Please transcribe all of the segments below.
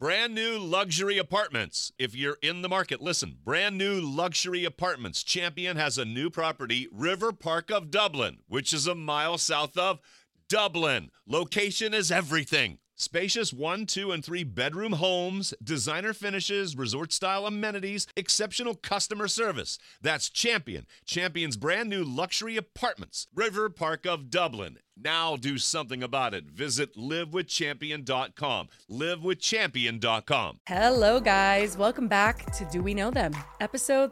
Brand new luxury apartments. If you're in the market, listen. Brand new luxury apartments. Champion has a new property, River Park of Dublin, which is a mile south of Dublin. Location is everything. Spacious 1, 2, and 3 bedroom homes, designer finishes, resort-style amenities, exceptional customer service. That's Champion. Champion's brand new luxury apartments. River Park of Dublin. Now do something about it. Visit livewithchampion.com. Livewithchampion.com. Hello, guys. Welcome back to Do We Know Them? Episode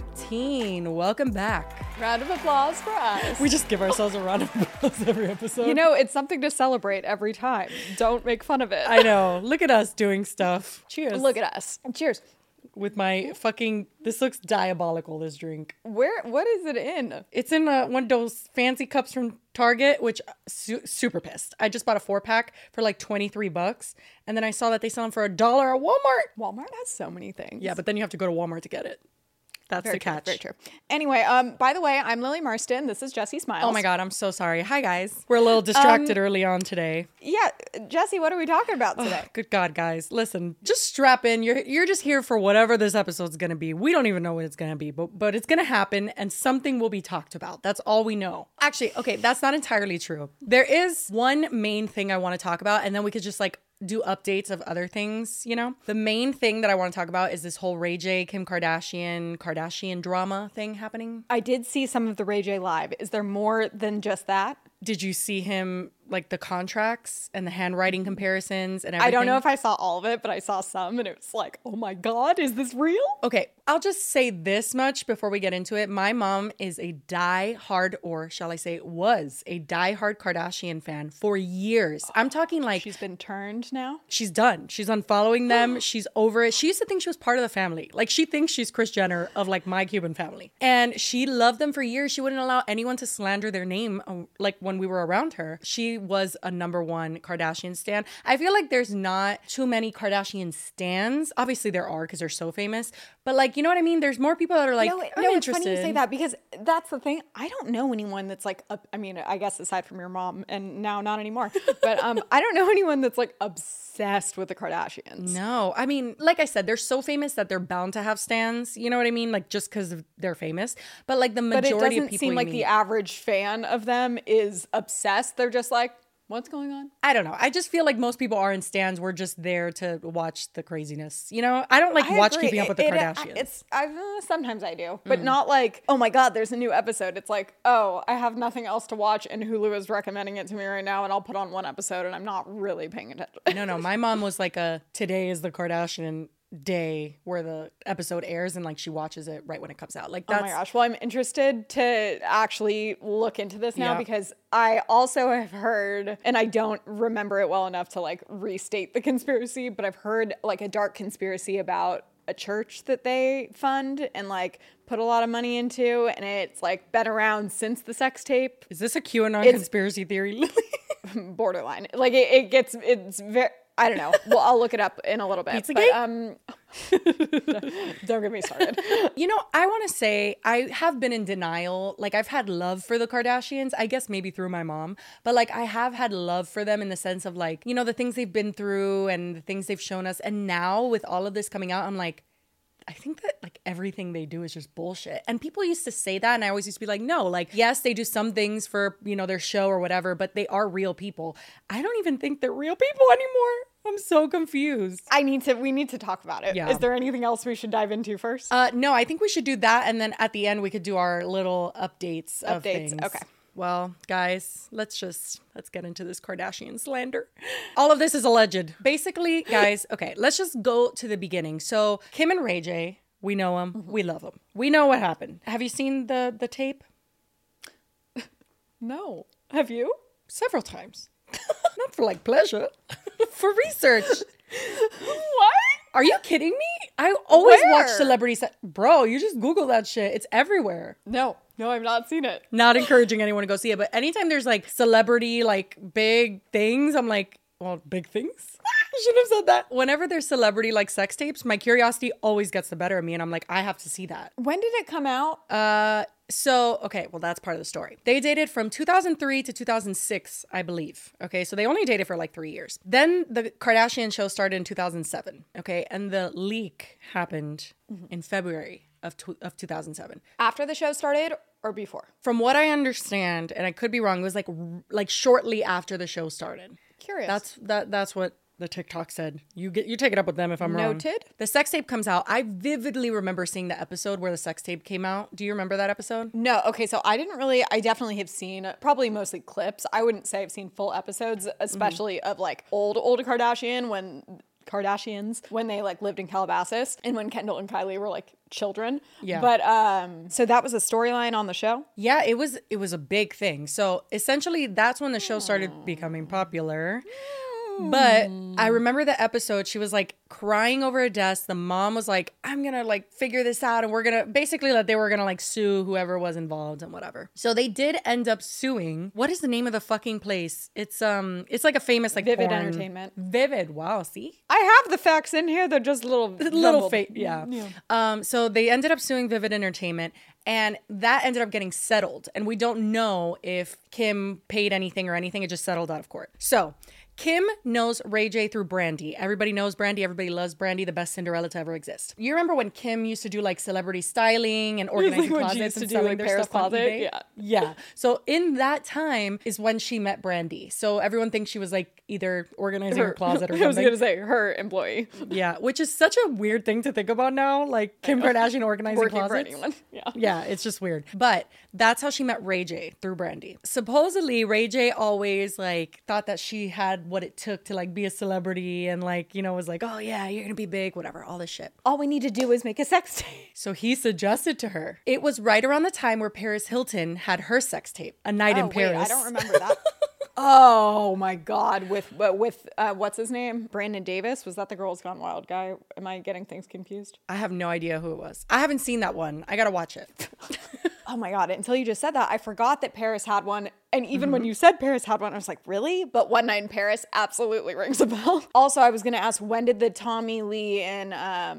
13. Welcome back. Round of applause for us. We just give ourselves a round of applause every episode. You know, it's something to celebrate every time. Don't make fun of it. I know. Look at us doing stuff. Cheers. Look at us. Cheers. With my fucking, this looks diabolical, this drink. What is it in? It's in one of those fancy cups from Target, which super pissed. I just bought a 4-pack for like $23. And then I saw that they sell them for $1 at Walmart. Walmart has so many things. Yeah, but then you have to go to Walmart to get it. That's very the catch. True, very true. Anyway, by the way, I'm Lily Marston. This is Jessie Smiles. Oh my God, I'm so sorry. Hi, guys. We're a little distracted early on today. Yeah, Jessie, what are we talking about today? Good God, guys. Listen, just strap in. You're just here for whatever this episode's going to be. We don't even know what it's going to be, but it's going to happen and something will be talked about. That's all we know. Actually, okay, that's not entirely true. There is one main thing I want to talk about, and then we could just like do updates of other things, you know? The main thing that I want to talk about is this whole Ray J, Kim Kardashian drama thing happening. I did see some of the Ray J live. Is there more than just that? Did you see him, like the contracts and the handwriting comparisons and everything? I don't know if I saw all of it, but I saw some and it was like, oh my God, is this real? Okay, I'll just say this much before we get into it. My mom is a die-hard, or shall I say was a die-hard Kardashian fan for years. I'm talking like... She's been turned now? She's done. She's unfollowing them. She's over it. She used to think she was part of the family. Like she thinks she's Kris Jenner of like my Cuban family. And she loved them for years. She wouldn't allow anyone to slander their name like when we were around her. She was a #1 Kardashian stan. I feel like there's not too many Kardashian stans. Obviously there are because they're so famous. But like, you know what I mean? There's more people that are like, I'm interested. It's funny you say that because that's the thing. I don't know anyone that's like, I mean, I guess aside from your mom and now not anymore, but I don't know anyone that's like obsessed with the Kardashians. No, I mean, like I said, they're so famous that they're bound to have stans. You know what I mean? Like just because they're famous. But like the majority of people, but it doesn't seem like the average fan of them is obsessed. They're just like, what's going on? I don't know. I just feel like most people aren't stans. We're just there to watch the craziness. You know, I don't like watch Keeping Up with the Kardashians. Sometimes I do, but not like, oh my God, there's a new episode. It's like, oh, I have nothing else to watch and Hulu is recommending it to me right now and I'll put on one episode and I'm not really paying attention. No. My mom was like today is the Kardashian day where the episode airs and like she watches it right when it comes out. Like that's, oh my gosh. Well, I'm interested to actually look into this now because I also have heard, and I don't remember it well enough to like restate the conspiracy, but I've heard like a dark conspiracy about a church that they fund and like put a lot of money into, and it's like been around since the sex tape. Is this a QAnon conspiracy theory? Borderline. Like it's very, I don't know. Well, I'll look it up in a little bit. Pizzagate? Don't get me started. You know, I want to say I have been in denial. Like I've had love for the Kardashians, I guess maybe through my mom, but like I have had love for them in the sense of like, you know, the things they've been through and the things they've shown us. And now with all of this coming out, I'm like, I think that like everything they do is just bullshit. And people used to say that and I always used to be like, no, like, yes, they do some things for, you know, their show or whatever, but they are real people. I don't even think they're real people anymore. I'm so confused. We need to talk about it. Yeah. Is there anything else we should dive into first? No, I think we should do that. And then at the end, we could do our little updates of things. Okay. Well, guys, let's get into this Kardashian slander. All of this is alleged. Basically, guys, okay, let's just go to the beginning. So Kim and Ray J, we know them. We love them. We know what happened. Have you seen the tape? No. Have you? Several times. Not for like pleasure. For research. What? Are you kidding me? I always watch celebrity bro, you just Google that shit. It's everywhere. No, I've not seen it. Not encouraging anyone to go see it, but anytime there's like celebrity, like big things, I'm like, well, big things? I should have said that. Whenever there's celebrity like sex tapes, my curiosity always gets the better of me and I'm like, I have to see that. When did it come out? So, okay, well, that's part of the story. They dated from 2003 to 2006, I believe. Okay, so they only dated for like 3 years. Then the Kardashian show started in 2007. Okay, and the leak happened in February of 2007. After the show started or before? From what I understand, and I could be wrong, it was like shortly after the show started. Curious. That's what the TikTok said. You take it up with them if I'm wrong. Noted. The sex tape comes out. I vividly remember seeing the episode where the sex tape came out. Do you remember that episode? No. Okay. So I definitely have seen probably mostly clips. I wouldn't say I've seen full episodes, especially of like old Kardashians when they like lived in Calabasas and when Kendall and Kylie were like children. Yeah. But so that was a storyline on the show? Yeah, it was a big thing. So essentially that's when the show started becoming popular. But I remember the episode, she was like crying over a desk. The mom was like, I'm gonna like figure this out, and we're gonna basically like they were gonna like sue whoever was involved and whatever. So they did end up suing. What is the name of the fucking place? It's like a famous like Vivid porn. Entertainment. Vivid. Wow, see? I have the facts in here. They're just little yeah. So they ended up suing Vivid Entertainment, and that ended up getting settled. And we don't know if Kim paid anything or anything. It just settled out of court. So Kim knows Ray J through Brandy. Everybody knows Brandy. Everybody loves Brandy, the best Cinderella to ever exist. You remember when Kim used to do like celebrity styling and organizing closets and selling their stuff on eBay? Yeah. Yeah. So in that time is when she met Brandy. So everyone thinks she was like either organizing her closet or something. I was going to say her employee. Yeah, which is such a weird thing to think about now. Like Kim Kardashian organizing Working closets. for anyone. Yeah. Yeah, it's just weird. But that's how she met Ray J, through Brandy. Supposedly, Ray J always like thought that she had what it took to like be a celebrity and like, you know, was like, oh yeah, you're gonna be big, whatever, all this shit. All we need to do is make a sex tape. So he suggested to her. It was right around the time where Paris Hilton had her sex tape, A Night in Paris. Wait, I don't remember that. Oh my God. With what's his name? Brandon Davis? Was that the Girls Gone Wild guy? Am I getting things confused? I have no idea who it was. I haven't seen that one. I gotta watch it. Oh my God. Until you just said that, I forgot that Paris had one. And even when you said Paris had one, I was like, really? But One Night in Paris absolutely rings a bell. Also, I was going to ask, when did the Tommy Lee and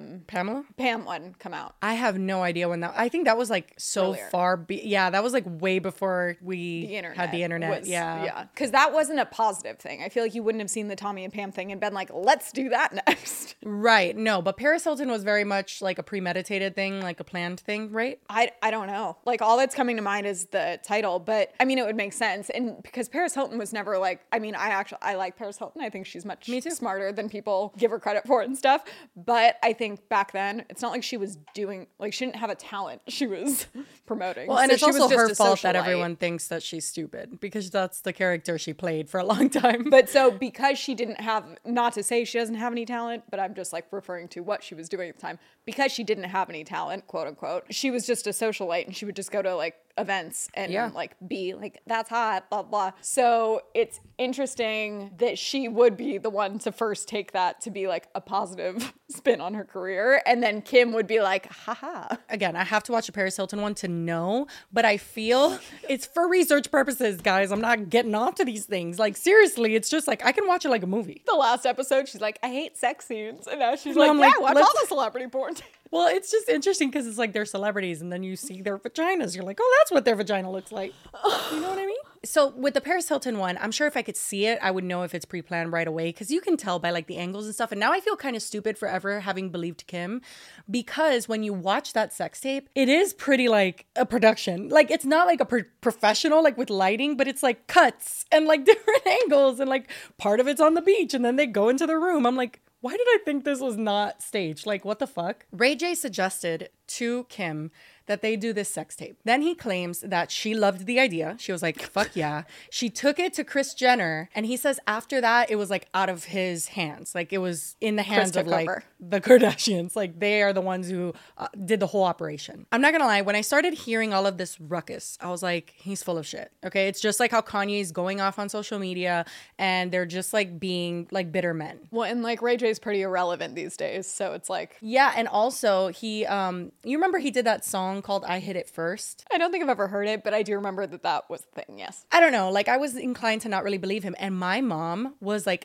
Pam one come out? I have no idea when that. I think that was like so Earlier. far. Yeah, that was like way before we had the internet. Yeah. Because that wasn't a positive thing. I feel like you wouldn't have seen the Tommy and Pam thing and been like, let's do that next. Right. No, but Paris Hilton was very much like a premeditated thing, like a planned thing, right? I don't know. Like all that's coming to mind is the title, but I mean, it would make sense. And because Paris Hilton was never like, I mean, I like Paris Hilton. I think she's much smarter than people give her credit for and stuff. But I think back then, it's not like she was doing, like she didn't have a talent she was promoting. Well, and so it's also her fault that socialite. everyone thinks that she's stupid because that's the character she played for a long time. But so because she didn't have, not to say she doesn't have any talent, but I'm just like referring to what she was doing at the time. Because she didn't have any talent, quote unquote, she was just a socialite and she would just go to like events and like be like, that's hot, blah, blah. So it's interesting that she would be the one to first take that to be like a positive spin on her career. And then Kim would be like, haha. Again, I have to watch a Paris Hilton one to know, but I feel it's for research purposes, guys. I'm not getting off to these things. Like, seriously, it's just like, I can watch it like a movie. The last episode, she's like, I hate sex scenes. And now she's like, I'm yeah, like, watch all the celebrity porn. Well, it's just interesting because it's like they're celebrities and then you see their vaginas. You're like, oh, that's what their vagina looks like. You know what I mean? So with the Paris Hilton one, I'm sure if I could see it, I would know if it's pre-planned right away because you can tell by like the angles and stuff. And now I feel kind of stupid for ever having believed Kim because when you watch that sex tape, it is pretty like a production. Like it's not like a professional, like with lighting, but it's like cuts and like different angles and like part of it's on the beach and then they go into the room. I'm like, why did I think this was not staged? Like, what the fuck? Ray J suggested to Kim that they do this sex tape. Then he claims that she loved the idea. She was like, fuck yeah. She took it to Kris Jenner. And he says after that, it was like out of his hands. Like it was in the hands of like the Kardashians. Like they are the ones who did the whole operation. I'm not gonna lie. When I started hearing all of this ruckus, I was like, he's full of shit. Okay. It's just like how Kanye's going off on social media and they're just like being like bitter men. Well, and like Ray J's pretty irrelevant these days. So it's like. Yeah. And also he, you remember he did that song called I Hit It First? I don't think I've ever heard it, but I do remember that was the thing, yes. I don't know. Like, I was inclined to not really believe him. And my mom was like,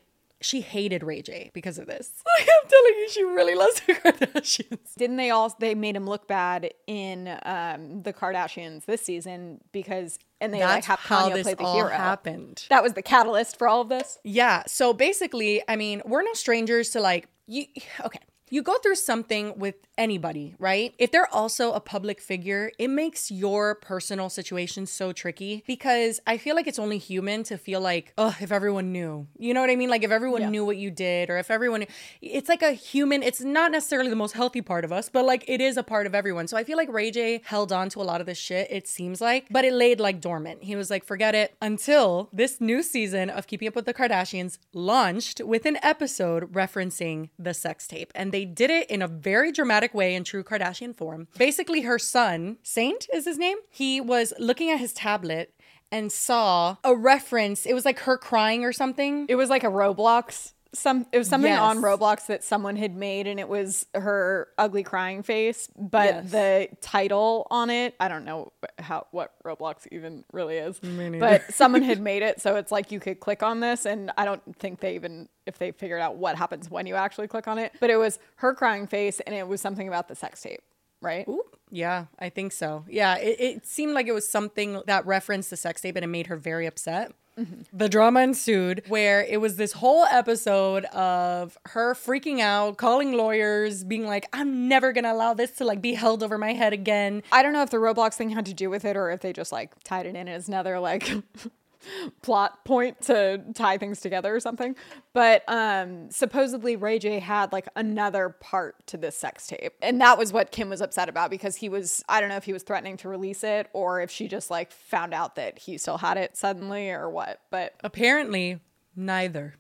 she hated Ray J because of this. I'm telling you, she really loves the Kardashians. Didn't they made him look bad in the Kardashians this season because and they That's have how Kanye this play the all hero. happened. That was the catalyst for all of this. Yeah. So basically, I mean, we're no strangers to like you. Okay. You go through something with anybody, right? If they're also a public figure, it makes your personal situation so tricky because I feel like it's only human to feel like, oh, if everyone knew, you know what I mean? Like if everyone knew what you did, or if everyone, it's like a human, it's not necessarily the most healthy part of us, but like it is a part of everyone. So I feel like Ray J held on to a lot of this shit, it seems like, but it laid like dormant. He was like, forget it, until this new season of Keeping Up with the Kardashians launched with an episode referencing the sex tape. And they did it in a very dramatic way in true Kardashian form. Basically, her son, Saint is his name, he was looking at his tablet and saw a reference. It was like her crying or something. It was like a Roblox. It was something Yes. on Roblox that someone had made, and it was her ugly crying face. But the title on it, I don't know what Roblox even really is. But someone had made it, so it's like you could click on this, and I don't think if they figured out what happens when you actually click on it. But it was her crying face, and it was something about the sex tape, right? Ooh, yeah, I think so. Yeah, it seemed like it was something that referenced the sex tape and it made her very upset. Mm-hmm. The drama ensued where it was this whole episode of her freaking out, calling lawyers, being like, I'm never going to allow this to like be held over my head again. I don't know if the Roblox thing had to do with it or if they just like tied it in as another like plot point to tie things together or something. But supposedly Ray J had like another part to this sex tape. And that was what Kim was upset about because I don't know if he was threatening to release it or if she just like found out that he still had it suddenly or what. But apparently neither.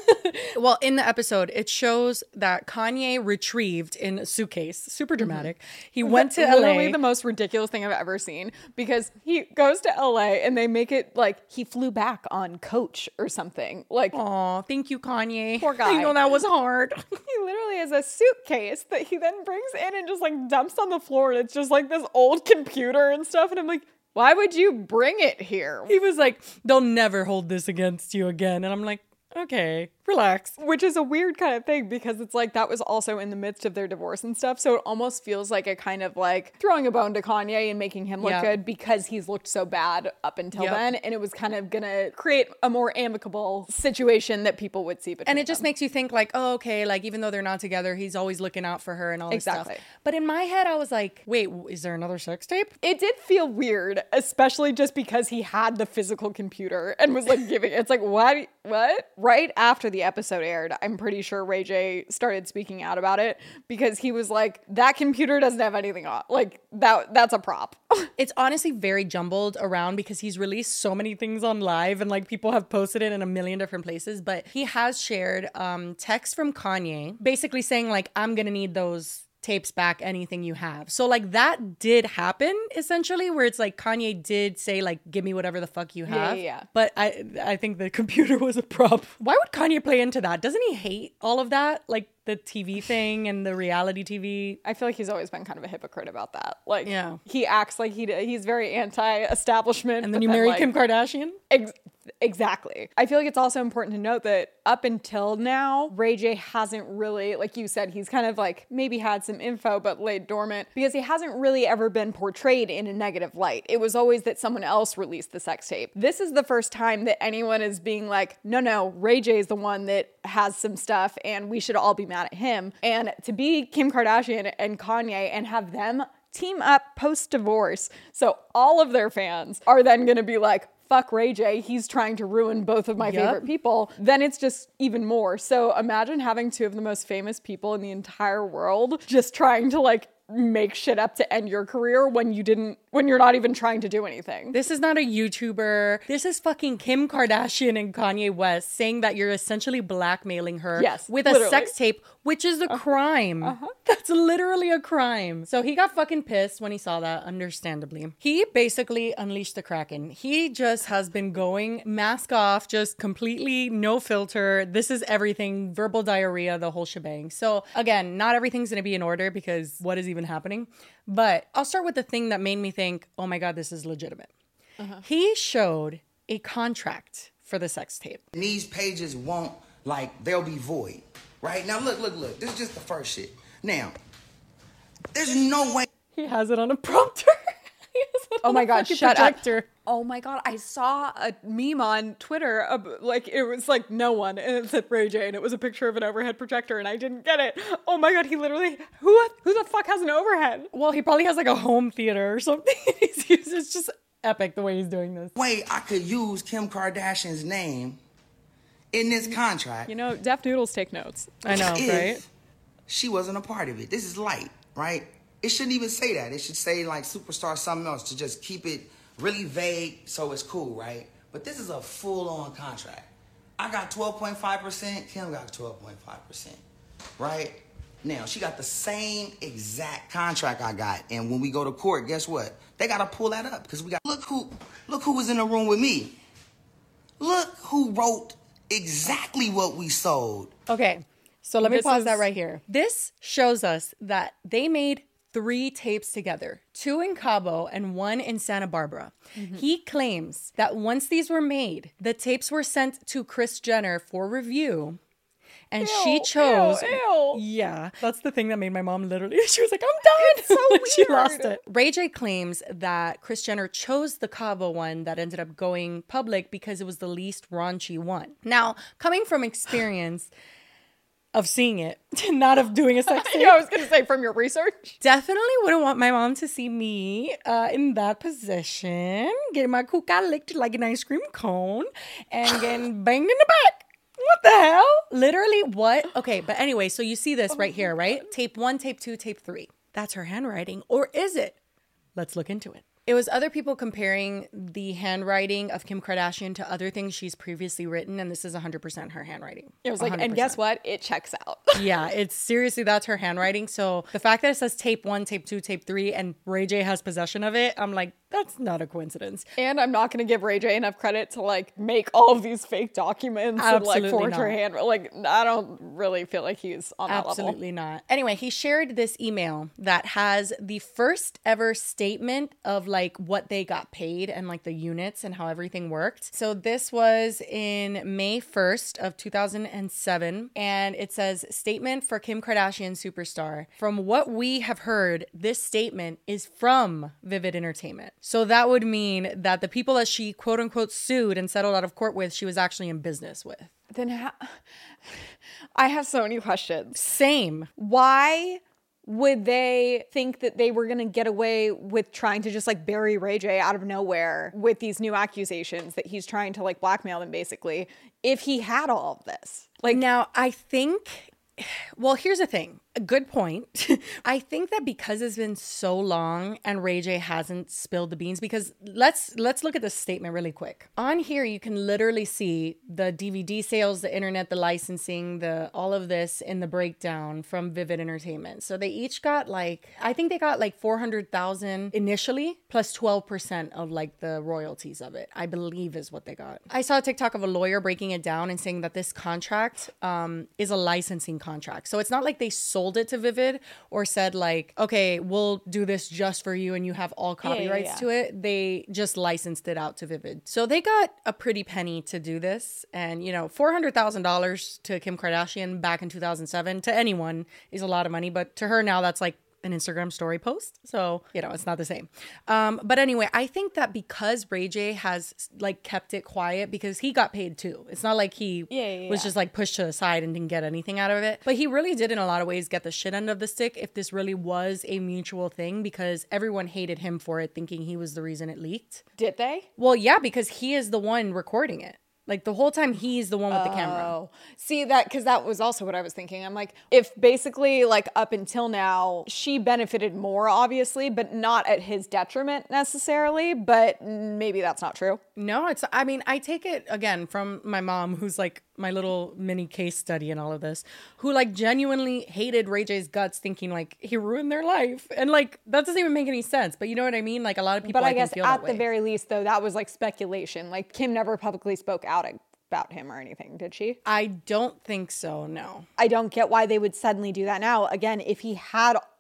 Well, in the episode, it shows that Kanye retrieved in a suitcase, super dramatic. He went to LA. Literally the most ridiculous thing I've ever seen because he goes to LA and they make it like he flew back on Coach or something. Like, aw, thank you, Kanye. Poor guy. I know that was hard. He literally has a suitcase that he then brings in and just like dumps on the floor. And it's just like this old computer and stuff. And I'm like, why would you bring it here? He was like, they'll never hold this against you again. And I'm like, okay, relax. Which is a weird kind of thing because it's like that was also in the midst of their divorce and stuff. So it almost feels like a kind of like throwing a bone to Kanye and making him look good because he's looked so bad up until then. And it was kind of going to create a more amicable situation that people would see between And it just them. makes you think like, oh, okay, like even though they're not together, he's always looking out for her and all this stuff. But in my head, I was like, wait, is there another sex tape? It did feel weird, especially just because he had the physical computer and was like giving it's like, what? Right after the episode aired, I'm pretty sure Ray J started speaking out about it because he was like, that computer doesn't have anything on. Like that's a prop. It's honestly very jumbled around because he's released so many things on live and like people have posted it in a million different places. But he has shared text from Kanye basically saying like, I'm going to need those tapes back, anything you have. So like that did happen essentially where it's like Kanye did say like, give me whatever the fuck you have. Yeah. But I think the computer was a prop. Why would Kanye play into that? Doesn't he hate all of that? Like the TV thing and the reality TV. I feel like he's always been kind of a hypocrite about that. Like he acts like he's very anti-establishment. And then you marry like, Kim Kardashian? Exactly. I feel like it's also important to note that up until now, Ray J hasn't really, like you said, he's kind of like maybe had some info but laid dormant because he hasn't really ever been portrayed in a negative light. It was always that someone else released the sex tape. This is the first time that anyone is being like, no, Ray J is the one that has some stuff and we should all be mad at him. And to be Kim Kardashian and Kanye and have them team up post-divorce, so all of their fans are then going to be like, fuck Ray J, he's trying to ruin both of my favorite people, then it's just even more. So imagine having two of the most famous people in the entire world just trying to like make shit up to end your career when you're not even trying to do anything. This is not a YouTuber. This is fucking Kim Kardashian and Kanye West saying that you're essentially blackmailing her with a sex tape, which is a crime. That's literally a crime. So he got fucking pissed when he saw that, understandably. He basically unleashed the Kraken. He just has been going mask off, just completely no filter. This is everything, verbal diarrhea, the whole shebang. So again, not everything's going to be in order because what is even happening? But I'll start with the thing that made me think, oh my God, this is legitimate. He showed a contract for the sex tape. These pages won't like they'll be void, right? Now look. This is just the first shit. Now, there's no way. He has it on a prompter. Oh my God, shut projector. up. Oh my God, I saw a meme on Twitter, like it was like no one, and it said Ray J, and it was a picture of an overhead projector, and I didn't get it. Oh my God, he literally, who the fuck has an overhead? Well, he probably has like a home theater or something. It's just epic the way he's doing this. Way I could use Kim Kardashian's name in this contract. You know, Deaf Noodles take notes. I know, if right? she wasn't a part of it. This is light, right? It shouldn't even say that. It should say like superstar something else to just keep it really vague so it's cool, right? But this is a full-on contract. I got 12.5%, Kim got 12.5%, right? Now, she got the same exact contract I got. And when we go to court, guess what? They got to pull that up because we got, look who was in the room with me. Look who wrote exactly what we sold. Okay, so let me This pause is- that right here. This shows us that they made 3 tapes together, 2 in Cabo and 1 in Santa Barbara. He claims that once these were made, the tapes were sent to Kris Jenner for review. And she chose. Ew. Yeah, that's the thing that made my mom literally. She was like, "I'm done." It's so She weird. lost it. Ray J claims that Kris Jenner chose the Cabo one that ended up going public because it was the least raunchy one. Now, coming from experience of seeing it, not of doing a sex tape, Yeah, I was gonna say from your research. definitely wouldn't want my mom to see me in that position, getting my kuka licked like an ice cream cone and getting banged in the back. What the hell? Literally, what? Okay, but anyway, so you see this right here, right? Tape 1, tape 2, tape 3. That's her handwriting. Or is it? Let's look into it. It was other people comparing the handwriting of Kim Kardashian to other things she's previously written, and this is 100% her handwriting. It was like, and 100%. guess what? It checks out. Yeah, it's seriously, that's her handwriting. So the fact that it says tape 1, tape 2, tape 3, and Ray J has possession of it, I'm like, that's not a coincidence. And I'm not going to give Ray J enough credit to like make all of these fake documents and Absolutely like forge her not. hand. Like, I don't really feel like he's on that level. Absolutely not. Anyway, he shared this email that has the first ever statement of like what they got paid and like the units and how everything worked. So this was in May 1st of 2007. And it says, statement for Kim Kardashian superstar. From what we have heard, this statement is from Vivid Entertainment. So that would mean that the people that she quote unquote sued and settled out of court with, she was actually in business with. Then I have so many questions. Same. Why would they think that they were going to get away with trying to just like bury Ray J out of nowhere with these new accusations that he's trying to like blackmail them basically if he had all of this? Like, now I think, well, here's the thing. A good point. I think that because it's been so long and Ray J hasn't spilled the beans, because let's look at this statement really quick. On here, you can literally see the DVD sales, the internet, the licensing, all of this in the breakdown from Vivid Entertainment. So they each got like, I think they got like 400,000 initially, plus 12% of like the royalties of it, I believe is what they got. I saw a TikTok of a lawyer breaking it down and saying that this contract is a licensing contract. So it's not like they sold it to Vivid or said like, okay, we'll do this just for you and you have all copyrights to it. They just licensed it out to Vivid. So they got a pretty penny to do this. And, you know, $400,000 to Kim Kardashian back in 2007 to anyone is a lot of money. But to her now, that's like an Instagram story post. So, you know, it's not the same. But anyway, I think that because Ray J has like kept it quiet because he got paid too. It's not like he was just like pushed to the side and didn't get anything out of it. But he really did in a lot of ways get the shit end of the stick if this really was a mutual thing because everyone hated him for it, thinking he was the reason it leaked. Did they? Well, yeah, because he is the one recording it. Like the whole time he's the one with the camera. Oh, see that, because that was also what I was thinking. I'm like, if basically like up until now, she benefited more obviously, but not at his detriment necessarily, but maybe that's not true. No, I mean, I take it again from my mom, who's like my little mini case study in all of this, who like genuinely hated Ray J's guts, thinking like he ruined their life. And like, that doesn't even make any sense. But you know what I mean? Like a lot of people, But I guess feel at that the way. very least though, that was like speculation. Like Kim never publicly spoke out about him or anything, did she? I don't think so, no. I don't get why they would suddenly do that now. Again, if he had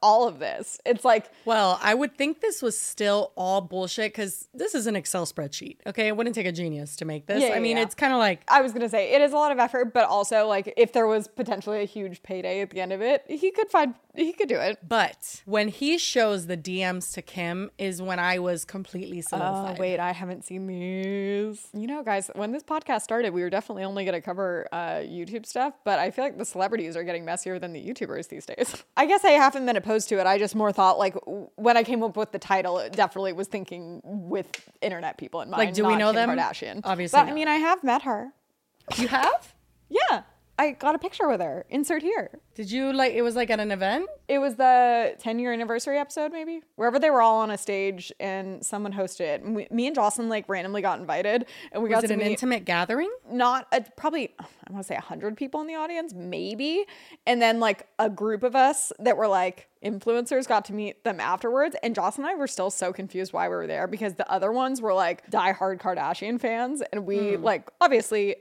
all of this. It's like, well, I would think this was still all bullshit because this is an Excel spreadsheet. Okay, it wouldn't take a genius to make this. Yeah, I mean, yeah. it's kind of like, I was gonna say it is a lot of effort, but also like if there was potentially a huge payday at the end of it, he could do it. but when he shows the DMs to Kim is when I was completely solidified. Wait, I haven't seen these. You know, guys, when this podcast started, we were definitely only going to cover YouTube stuff, but I feel like the celebrities are getting messier than the YouTubers these days. I guess I haven't been opposed to it. I just more thought, like, when I came up with the title, it definitely was thinking with internet people in mind. Like, do we not know Kim them? Kardashian. Obviously But, not. I mean, I have met her. You have? Yeah. I got a picture with her. Insert here. Did you like, it was like at an event? It was the 10-year anniversary episode, maybe, wherever they were all on a stage and someone hosted it. And me and Jocelyn like randomly got invited, and we Was got it to an meet intimate gathering? probably, I want to say 100 people in the audience, maybe. And then like a group of us that were like influencers got to meet them afterwards. And Jocelyn and I were still so confused why we were there because the other ones were like diehard Kardashian fans. And we like obviously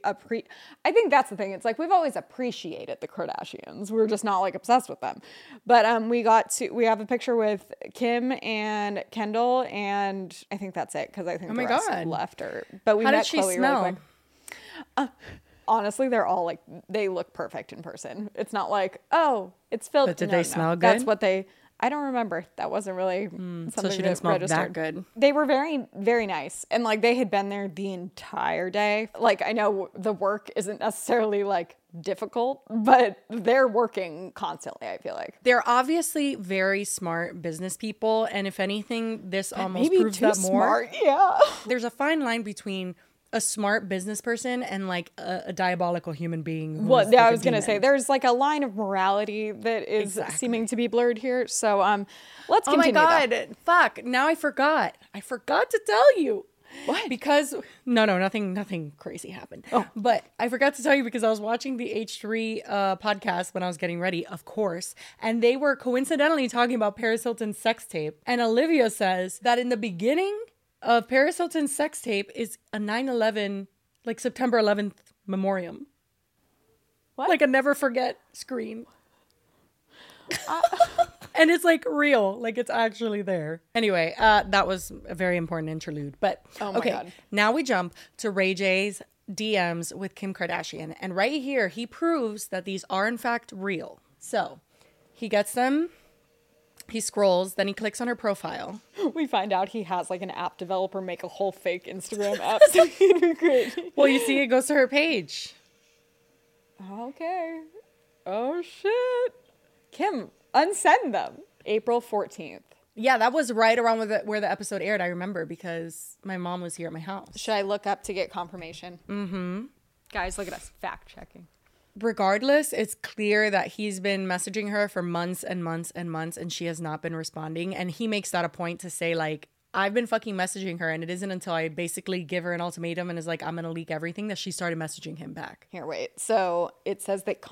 I think that's the thing. It's like we've always appreciated the Kardashians. We're just not like obsessed with them. But we have a picture with Kim and Kendall, and I think that's it because I think the rest left her. But we How met did she Chloe smell? really quick. Honestly, they're all like, they look perfect in person. It's not like, oh, it's filled. But did they smell good? That's what I don't remember. That wasn't really something So she didn't smell registered. that good. They were very, very nice. And like they had been there the entire day. Like I know the work isn't necessarily like difficult, but they're working constantly, I feel like. They're obviously very smart business people. And if anything, this almost Maybe proves too that more. smart. Yeah. There's a fine line between a smart business person and like a diabolical human being. who's Well, like I a was going to demon. say there's like a line of morality that is seeming to be blurred here. So let's Oh my continue. God. though. Fuck. Now I forgot. I forgot to tell you. What? Because nothing crazy happened. Oh. But I forgot to tell you because I was watching the H3 podcast when I was getting ready, of course, and they were coincidentally talking about Paris Hilton's sex tape. And Olivia says that in the beginning of Paris Hilton's sex tape is a 9/11, like September 11th memoriam. What? Like a never forget screen. And it's like real, like it's actually there. Anyway, that was a very important interlude. But Oh my okay, God. now we jump to Ray J's DMs with Kim Kardashian. And right here, he proves that these are in fact real. So he gets them, he scrolls, then he clicks on her profile. We find out he has like an app developer make a whole fake Instagram app so he can create. Well, you see, it goes to her page. Okay. Oh shit. Kim, unsend them. April 14th. Yeah, that was right around where the episode aired, I remember, because my mom was here at my house. Should I look up to get confirmation? Mm-hmm. Guys, look at us fact checking. Regardless, it's clear that he's been messaging her for months and months and months, and she has not been responding. And he makes that a point to say, like, I've been fucking messaging her, and it isn't until I basically give her an ultimatum and is like, I'm gonna leak everything, that she started messaging him back. Here, wait. So it says that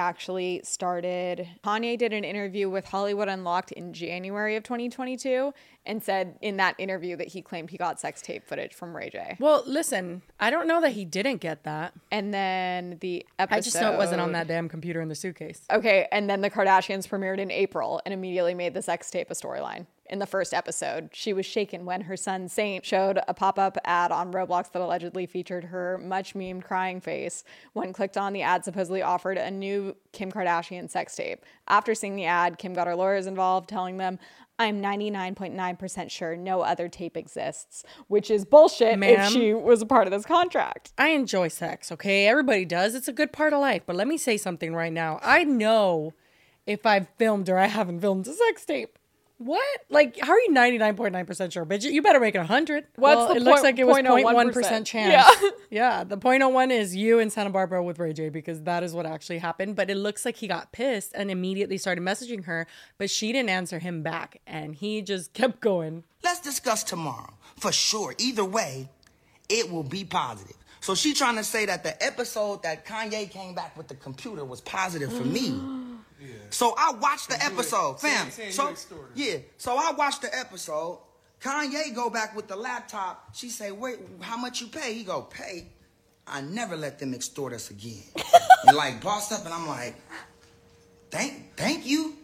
Kanye did an interview with Hollywood Unlocked in January of 2022 and said in that interview that he claimed he got sex tape footage from Ray J. Well, listen, I don't know that he didn't get that. And then the episode. I just know it wasn't on that damn computer in the suitcase. Okay, and then the Kardashians premiered in April and immediately made the sex tape a storyline. In the first episode, she was shaken when her son Saint showed a pop-up ad on Roblox that allegedly featured her much memed crying face. When clicked on, the ad supposedly offered a new Kim Kardashian sex tape. After seeing the ad, Kim got her lawyers involved, telling them, I'm 99.9% sure no other tape exists, which is bullshit Ma'am. if she was a part of this contract. I enjoy sex, okay? Everybody does. It's a good part of life. But let me say something right now. I know if I've filmed or I haven't filmed a sex tape. What? Like, how are you 99.9% sure, bitch? You better make it 100. What's the it looks like it was 0.01% 0.1% chance. Yeah. Yeah, the 0.01 is you in Santa Barbara with Ray J, because that is what actually happened. But it looks like he got pissed and immediately started messaging her, but she didn't answer him back. And he just kept going. Let's discuss tomorrow. For sure. Either way, it will be positive. So she trying to say that the episode that Kanye came back with the computer was positive for me. Yeah. So I watched the episode, fam. So I watched the episode. Kanye go back with the laptop. She say, wait, how much you pay? He go, pay? I never let them extort us again. And like bossed up, and I'm like, thank you.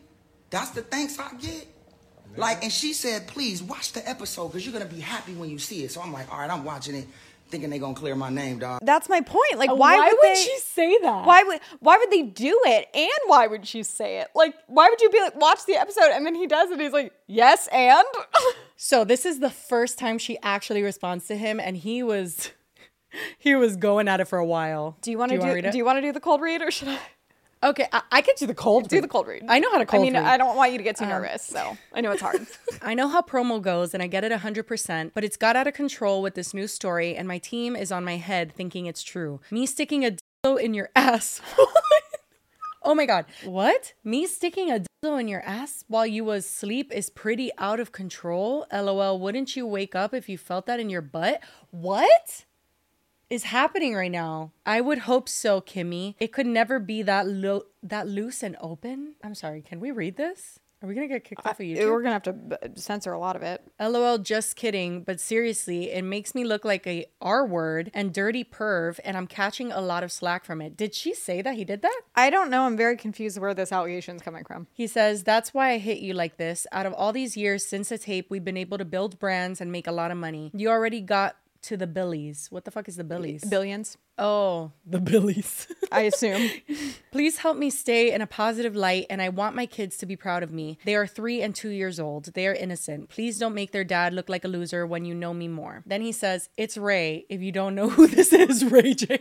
That's the thanks I get. Like, and she said, please watch the episode because you're going to be happy when you see it. So I'm like, all right, I'm watching it, thinking they're going to clear my name, dog. That's my point. Like, Why would would they, she say that? Why would they do it? And why would she say it? Like, why would you be like, watch the episode, and then he does it, he's like, yes, and? So this is the first time she actually responds to him, and he was going at it for a while. Do you want to do the cold read, or should I? Okay, I could do the cold read. Do the cold read. I know how to cold read. I don't want you to get too nervous, so I know it's hard. I know how promo goes, and I get it 100%, but it's got out of control with this new story, and my team is on my head thinking it's true. Me sticking a dildo in your ass. Oh my God. What? Me sticking a dildo in your ass while you was asleep is pretty out of control? LOL, wouldn't you wake up if you felt that in your butt? What is happening right now? I would hope so, Kimmy. It could never be that loose and open. I'm sorry, can we read this? Are we gonna get kicked off of YouTube? We're gonna have to censor a lot of it. LOL, just kidding. But seriously, it makes me look like a R word and dirty perv, and I'm catching a lot of slack from it. Did she say that he did that? I don't know. I'm very confused where this allegation is coming from. He says, that's why I hit you like this. Out of all these years since the tape, we've been able to build brands and make a lot of money. You already got to the billies. What the fuck is the billies? Billions. Oh, the billies. I assume. Please help me stay in a positive light, and I want my kids to be proud of me. They are 3 and 2 years old. They are innocent. Please don't make their dad look like a loser when you know me more. Then he says, it's Ray. If you don't know who this is, Ray J.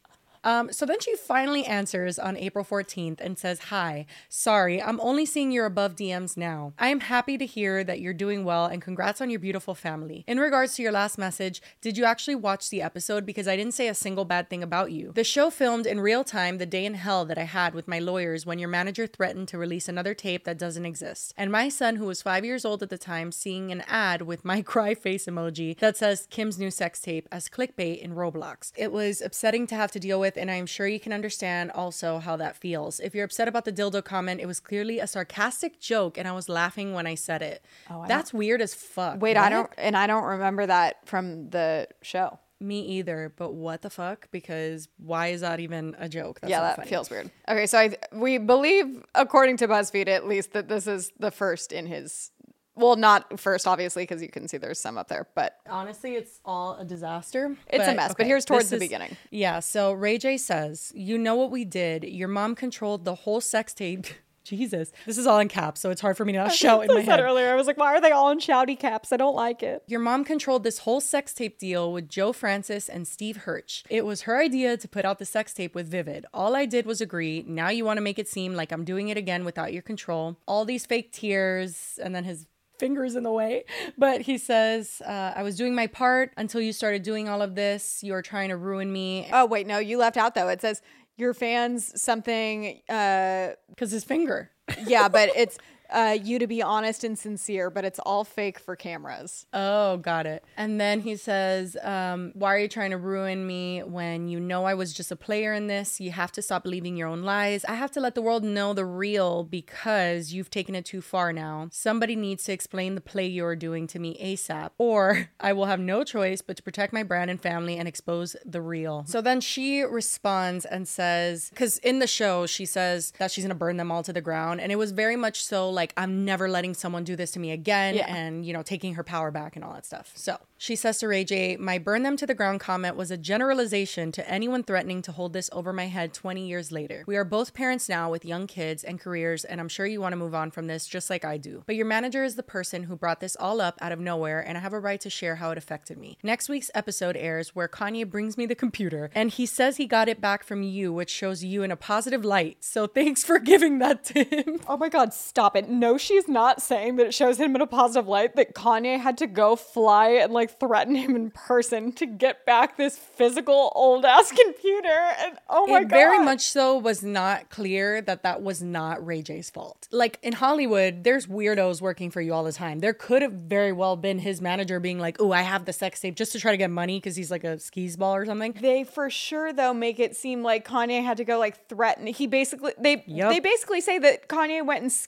So then she finally answers on April 14th and says, hi, sorry, I'm only seeing your above DMs now. I am happy to hear that you're doing well and congrats on your beautiful family. In regards to your last message, did you actually watch the episode? Because I didn't say a single bad thing about you. The show filmed in real time the day in hell that I had with my lawyers when your manager threatened to release another tape that doesn't exist. And my son, who was 5 years old at the time, seeing an ad with my cry face emoji that says Kim's new sex tape as clickbait in Roblox. It was upsetting to have to deal with, and I am sure you can understand also how that feels. If you're upset about the dildo comment, it was clearly a sarcastic joke, and I was laughing when I said it. That's weird as fuck. Wait, what? I don't remember that from the show. Me either, but what the fuck? Because why is that even a joke? That's that funny. Feels weird. Okay, so we believe, according to BuzzFeed at least, that this is the first in his... Well, not first, obviously, because you can see there's some up there, but... Honestly, it's all a disaster. It's a mess, but here's towards the beginning. Yeah, so Ray J says, you know what we did. Your mom controlled the whole sex tape. Jesus. This is all in caps, so it's hard for me to not shout in my head. I said earlier, I was like, why are they all in shouty caps? I don't like it. Your mom controlled this whole sex tape deal with Joe Francis and Steve Hirsch. It was her idea to put out the sex tape with Vivid. All I did was agree. Now you want to make it seem like I'm doing it again without your control. All these fake tears, and then his fingers in the way. But he says, I was doing my part until you started doing all of this. You were trying to ruin me. Oh, wait, no, you left out though. It says your fans something. Because his finger. Yeah, but it's you to be honest and sincere, but it's all fake for cameras. Oh, got it. And then he says, why are you trying to ruin me when you know I was just a player in this? You have to stop believing your own lies. I have to let the world know the real because you've taken it too far now. Somebody needs to explain the play you're doing to me ASAP, or I will have no choice but to protect my brand and family and expose the real. So then she responds and says, because in the show, she says that she's going to burn them all to the ground. And it was very much so like, I'm never letting someone do this to me again, and, you know, taking her power back and all that stuff. So she says to Ray J, my burn them to the ground comment was a generalization to anyone threatening to hold this over my head 20 years later. We are both parents now with young kids and careers, and I'm sure you want to move on from this just like I do. But your manager is the person who brought this all up out of nowhere, and I have a right to share how it affected me. Next week's episode airs where Kanye brings me the computer, and he says he got it back from you, which shows you in a positive light. So thanks for giving that to him. Oh my God, stop it. No, she's not saying that it shows him in a positive light, that Kanye had to go fly and like threaten him in person to get back this physical old ass computer. And oh my God. It very much so was not clear that that was not Ray J's fault. Like in Hollywood, there's weirdos working for you all the time. There could have very well been his manager being like, oh, I have the sex tape just to try to get money because he's like a skis ball or something. They for sure though make it seem like Kanye had to go like threaten. They basically say that Kanye went and scared Ray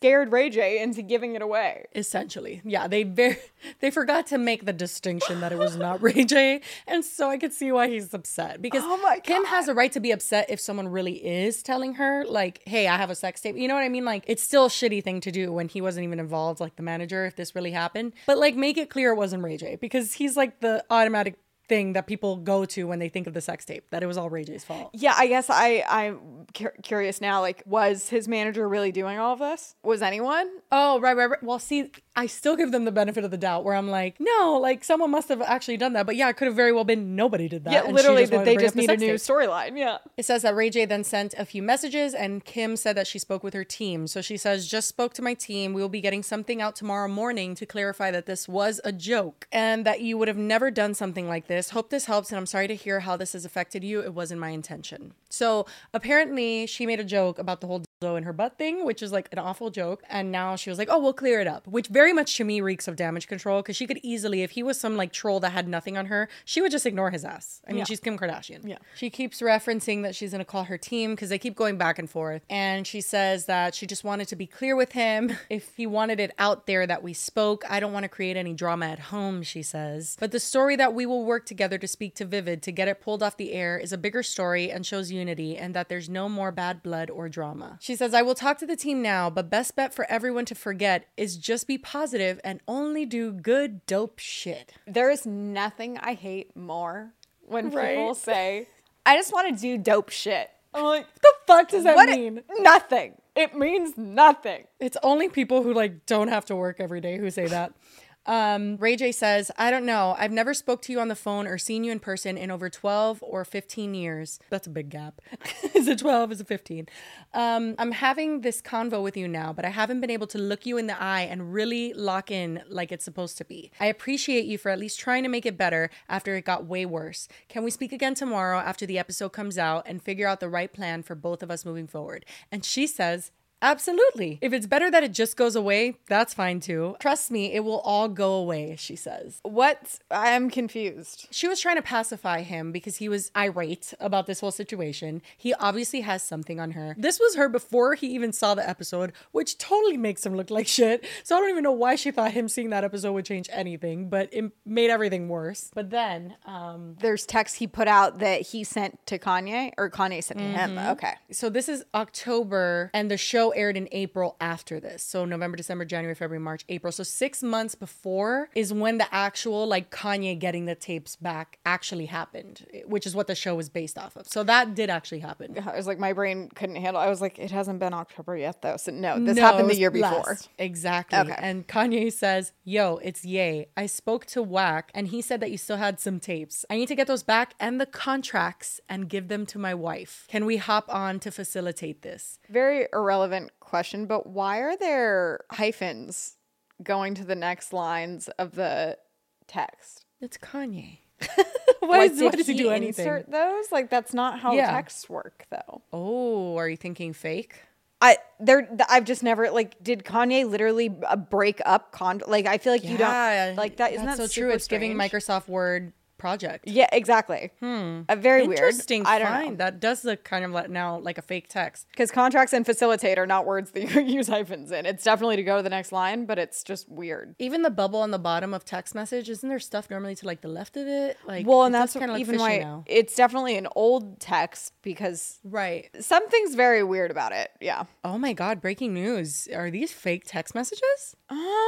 Ray J into giving it away. Essentially. Yeah, they forgot to make the distinction that it was not Ray J. And so I could see why he's upset. Because Kim has a right to be upset if someone really is telling her, like, hey, I have a sex tape. You know what I mean? Like, it's still a shitty thing to do when he wasn't even involved, like the manager, if this really happened. But like, make it clear it wasn't Ray J, because he's like the automatic thing that people go to when they think of the sex tape, that it was all Ray J's fault. Yeah, I guess I'm curious now, like, was his manager really doing all of this? Was anyone? Oh, right. Well, see, I still give them the benefit of the doubt, where I'm like, no, like, someone must have actually done that. But yeah, it could have very well been nobody did that. Yeah, literally, that they just need a new storyline. Yeah. It says that Ray J then sent a few messages, and Kim said that she spoke with her team. So she says, just spoke to my team. We will be getting something out tomorrow morning to clarify that this was a joke and that you would have never done something like this. Hope this helps, and I'm sorry to hear how this has affected you. It wasn't my intention. So apparently she made a joke about the whole dildo in her butt thing, which is like an awful joke. And now she was like, oh, we'll clear it up, which very much to me reeks of damage control, because she could easily, if he was some like troll that had nothing on her, she would just ignore his ass. I mean, she's Kim Kardashian. Yeah. She keeps referencing that she's going to call her team because they keep going back and forth. And she says that she just wanted to be clear with him. If he wanted it out there that we spoke, I don't want to create any drama at home, she says. But the story that we will work together to speak to Vivid to get it pulled off the air is a bigger story and shows unity, and that there's no more bad blood or drama. She says, I will talk to the team now, but best bet for everyone to forget is just be positive and only do good, dope shit. There is nothing I hate more when people say, I just want to do dope shit. I'm like, what the fuck does that mean? Nothing. It means nothing. It's only people who like don't have to work every day who say that. Ray J says, I don't know. I've never spoke to you on the phone or seen you in person in over 12 or 15 years. That's a big gap. Is it 12? Is it 15? I'm having this convo with you now, but I haven't been able to look you in the eye and really lock in like it's supposed to be. I appreciate you for at least trying to make it better after it got way worse. Can we speak again tomorrow after the episode comes out and figure out the right plan for both of us moving forward? And she says, absolutely. If it's better that it just goes away, that's fine too. Trust me, it will all go away, she says. What? I'm confused. She was trying to pacify him because he was irate about this whole situation. He obviously has something on her. This was her before he even saw the episode, which totally makes him look like shit. So I don't even know why she thought him seeing that episode would change anything, but it made everything worse. But then, there's texts he put out that he sent to Kanye, or Kanye sent to him. Okay. So this is October, and the show aired in April after this. So November, December, January, February, March, April. So 6 months before is when the actual like Kanye getting the tapes back actually happened, which is what the show was based off of. So that did actually happen. I was like, my brain couldn't handle it. I was like, it hasn't been October yet though. So no, this happened the year before. Exactly. Okay. And Kanye says, yo, it's Ye. I spoke to Wack and he said that you still had some tapes. I need to get those back and the contracts and give them to my wife. Can we hop on to facilitate this? Very irrelevant question, but why are there hyphens going to the next lines of the text? It's Kanye. Why does he do anything? Insert those? Like, that's not how texts work, though. Oh, are you thinking fake? I've just never, like, did Kanye literally break up like, I feel like you don't like that. Isn't that so true? It's giving Microsoft Word project. Yeah, exactly. Very weird. Interesting. I don't know. That does look kind of now like a fake text. Because contracts and facilitate are not words that you use hyphens in. It's definitely to go to the next line, but it's just weird. Even the bubble on the bottom of text message, isn't there stuff normally to like the left of it? Like, well, and that's kind of even why now. It's definitely an old text because something's very weird about it. Yeah. Oh my God! Breaking news. Are these fake text messages?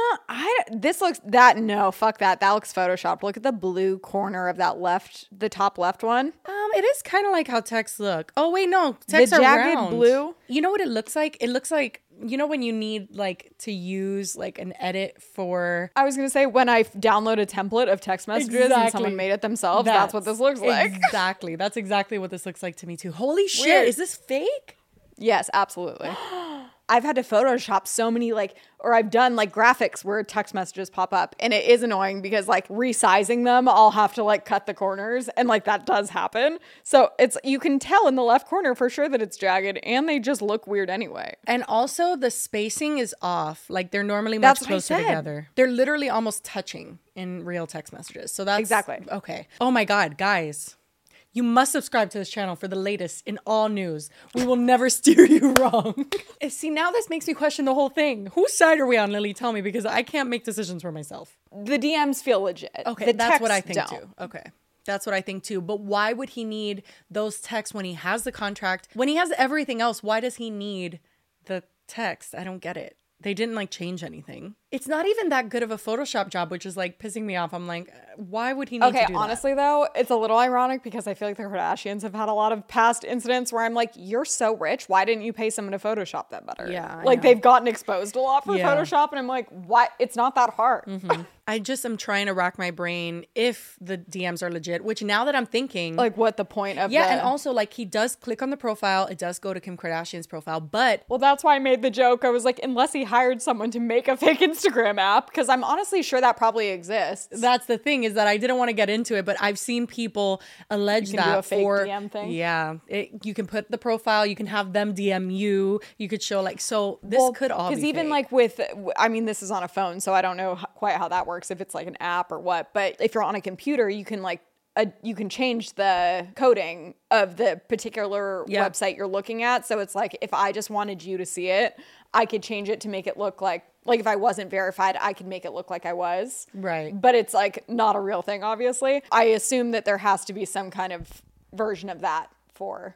Fuck that. That looks photoshopped. Look at the blue corner of that the top left one. It is kind of like how texts look. Oh wait, no, texts are round. The jagged blue. You know what it looks like? It looks like, you know, when you need like to use like an edit for. I was gonna say when I download a template of text messages and someone made it themselves. That's what this looks like. Exactly. That's exactly what this looks like to me too. Holy shit! Is this fake? Yes, absolutely. I've had to Photoshop so many or I've done graphics where text messages pop up, and it is annoying because resizing them, I'll have to cut the corners, and that does happen. So you can tell in the left corner for sure that it's jagged, and they just look weird anyway. And also the spacing is off. They're normally much closer together. They're literally almost touching in real text messages. So that's exactly okay. Oh my God, guys. You must subscribe to this channel for the latest in all news. We will never steer you wrong. See, now this makes me question the whole thing. Whose side are we on, Lily? Tell me, because I can't make decisions for myself. The DMs feel legit. Okay, that's what I think don't. too. Okay. That's what I think too. But why would he need those texts when he has the contract? When he has everything else, why does he need the text? I don't get it. They didn't like change anything. It's not even that good of a Photoshop job, which is like pissing me off. I'm like, why would he need to do that? Okay, honestly though, it's a little ironic because I feel like the Kardashians have had a lot of past incidents where I'm like, you're so rich, why didn't you pay someone to Photoshop that better? Yeah, I like know. they've gotten exposed a lot for Yeah. Photoshop, and I'm like, what? It's not that hard. I just am trying to rack my brain if the DMs are legit, which now that I'm thinking, Like what the point of yeah, the... and also like he does click on the profile, it does go to Kim Kardashian's profile, but Well, that's why I made the joke. I was like, unless he hired someone to make a fake Instagram app, because I'm honestly sure that probably exists. that's the thing is that I didn't want to get into it, but I've seen people allege You can that do a fake for DM thing? Yeah, you can put the profile, you can have them DM you, you could show like so this could all be because even fake. like with, I mean, this is on a phone, so I don't know quite how that works, if it's like an app or what. But if you're on a computer, you can like you can change the coding of the particular website you're looking at. So it's like if I just wanted you to see it, I could change it to make it look like if I wasn't verified, I could make it look like I was. Right. But it's like not a real thing, obviously. I assume that there has to be some kind of version of that for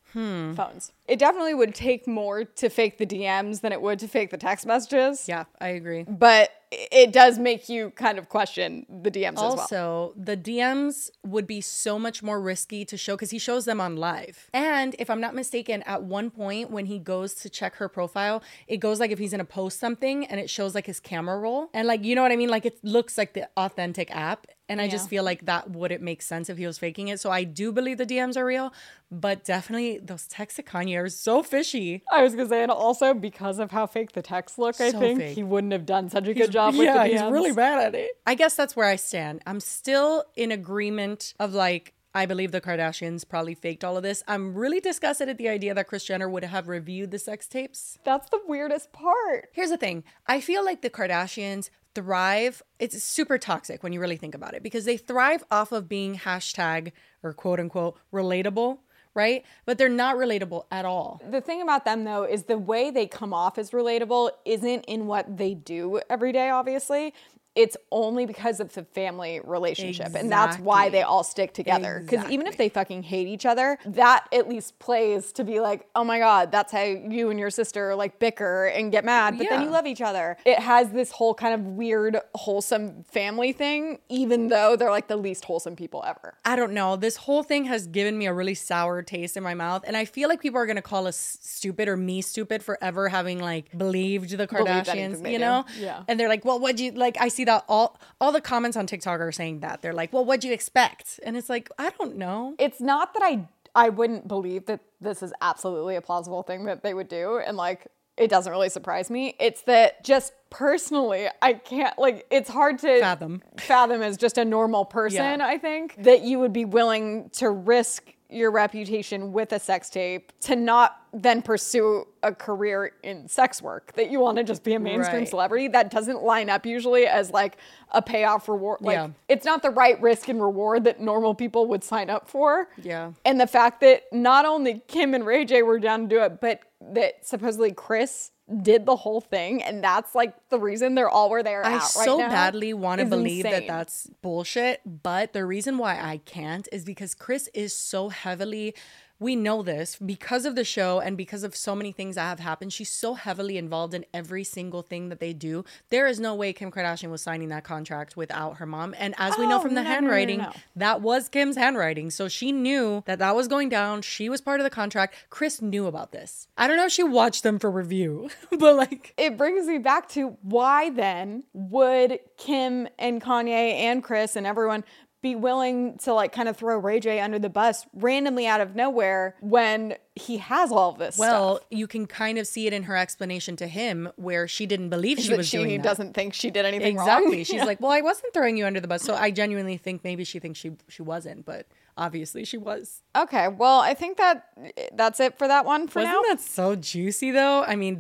phones. It definitely would take more to fake the DMs than it would to fake the text messages. Yeah, I agree. But it does make you kind of question the DMs as well. Also, the DMs would be so much more risky to show because he shows them on live. And if I'm not mistaken, at one point when he goes to check her profile, it goes like if he's gonna post something and it shows like his camera roll. And like, you know what I mean? Like it looks like the authentic app. And I just feel like that wouldn't make sense if he was faking it. So I do believe the DMs are real, but definitely those texts to Kanye are so fishy. I was gonna say, and also because of how fake the texts look, I So think fake. he wouldn't have done such a good job with the DMs. He's really bad at it. I guess that's where I stand. I'm still in agreement of like, I believe the Kardashians probably faked all of this. I'm really disgusted at the idea that Kris Jenner would have reviewed the sex tapes. That's the weirdest part. Here's the thing. I feel like the Kardashians thrive. It's super toxic when you really think about it because they thrive off of being hashtag or quote unquote relatable, right? But they're not relatable at all. The thing about them, though, is the way they come off as relatable isn't in what they do every day, obviously. It's only because of the family relationship. And that's why they all stick together. Because even if they fucking hate each other, that at least plays to be like, oh my God, that's how you and your sister like bicker and get mad, but then you love each other. It has this whole kind of weird, wholesome family thing, even though they're like the least wholesome people ever. I don't know. This whole thing has given me a really sour taste in my mouth. And I feel like people are going to call us stupid or me stupid for ever having like believed the Kardashians, you know? Yeah. And they're like, well, what'd you like? I see that all the comments on TikTok are saying that. They're like, well, what'd you expect? And it's like, I don't know. It's not that I wouldn't believe that this is absolutely a plausible thing that they would do. And like, it doesn't really surprise me. It's that just personally, I can't, like, it's hard to fathom as just a normal person, I think, that you would be willing to risk your reputation with a sex tape to not then pursue a career in sex work, that you want to just be a mainstream celebrity. That doesn't line up usually as like a payoff reward. Like it's not the right risk and reward that normal people would sign up for. Yeah. And the fact that not only Kim and Ray J were down to do it, but that supposedly Kris did the whole thing, and that's like the reason they're all where they're at right now. I so badly want to believe insane. that that's bullshit, but the reason why I can't is because Kris is so heavily, we know this because of the show and because of so many things that have happened. She's so heavily involved in every single thing that they do. There is no way Kim Kardashian was signing that contract without her mom. And as we know from the handwriting, that was Kim's handwriting. So she knew that that was going down. She was part of the contract. Kris knew about this. I don't know if she watched them for review, but like... It brings me back to why then would Kim and Kanye and Kris and everyone be willing to like kind of throw Ray J under the bus randomly out of nowhere when he has all of this stuff? stuff? You can kind of see it in her explanation to him where she didn't believe she was doing that. She doesn't think she did anything wrong. Exactly. She's like, well, I wasn't throwing you under the bus. So I genuinely think maybe she thinks she wasn't, but obviously she was. Okay. Well, I think that's it for that one for now. Wasn't that so juicy though? I mean, that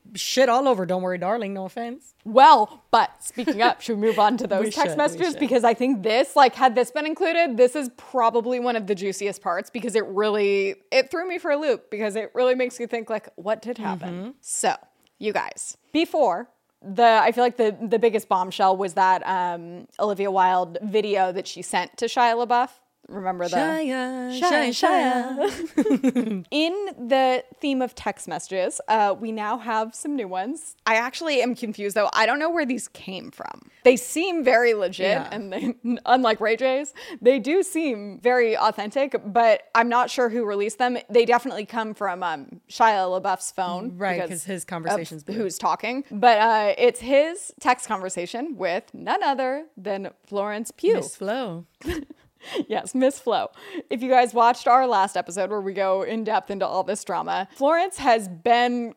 shit all over Don't Worry Darling, no offense. Well, but speaking up, should we move on to those text should, messages? Because I think this, like, had this been included, this is probably one of the juiciest parts because it threw me for a loop because it really makes you think, like, what did happen? So, you guys, before... I feel like the biggest bombshell was that Olivia Wilde video that she sent to Shia LaBeouf. Remember the Shia. In the theme of text messages, we now have some new ones. I actually am confused though. I don't know where these came from. They seem very legit, and they, unlike Ray J's, they do seem very authentic. But I'm not sure who released them. They definitely come from Shia LaBeouf's phone, right? Because his conversations. Who's talking? But it's his text conversation with none other than Florence Pugh. Miss Flo. Yes, Miss Flo. If you guys watched our last episode where we go in depth into all this drama, Florence has been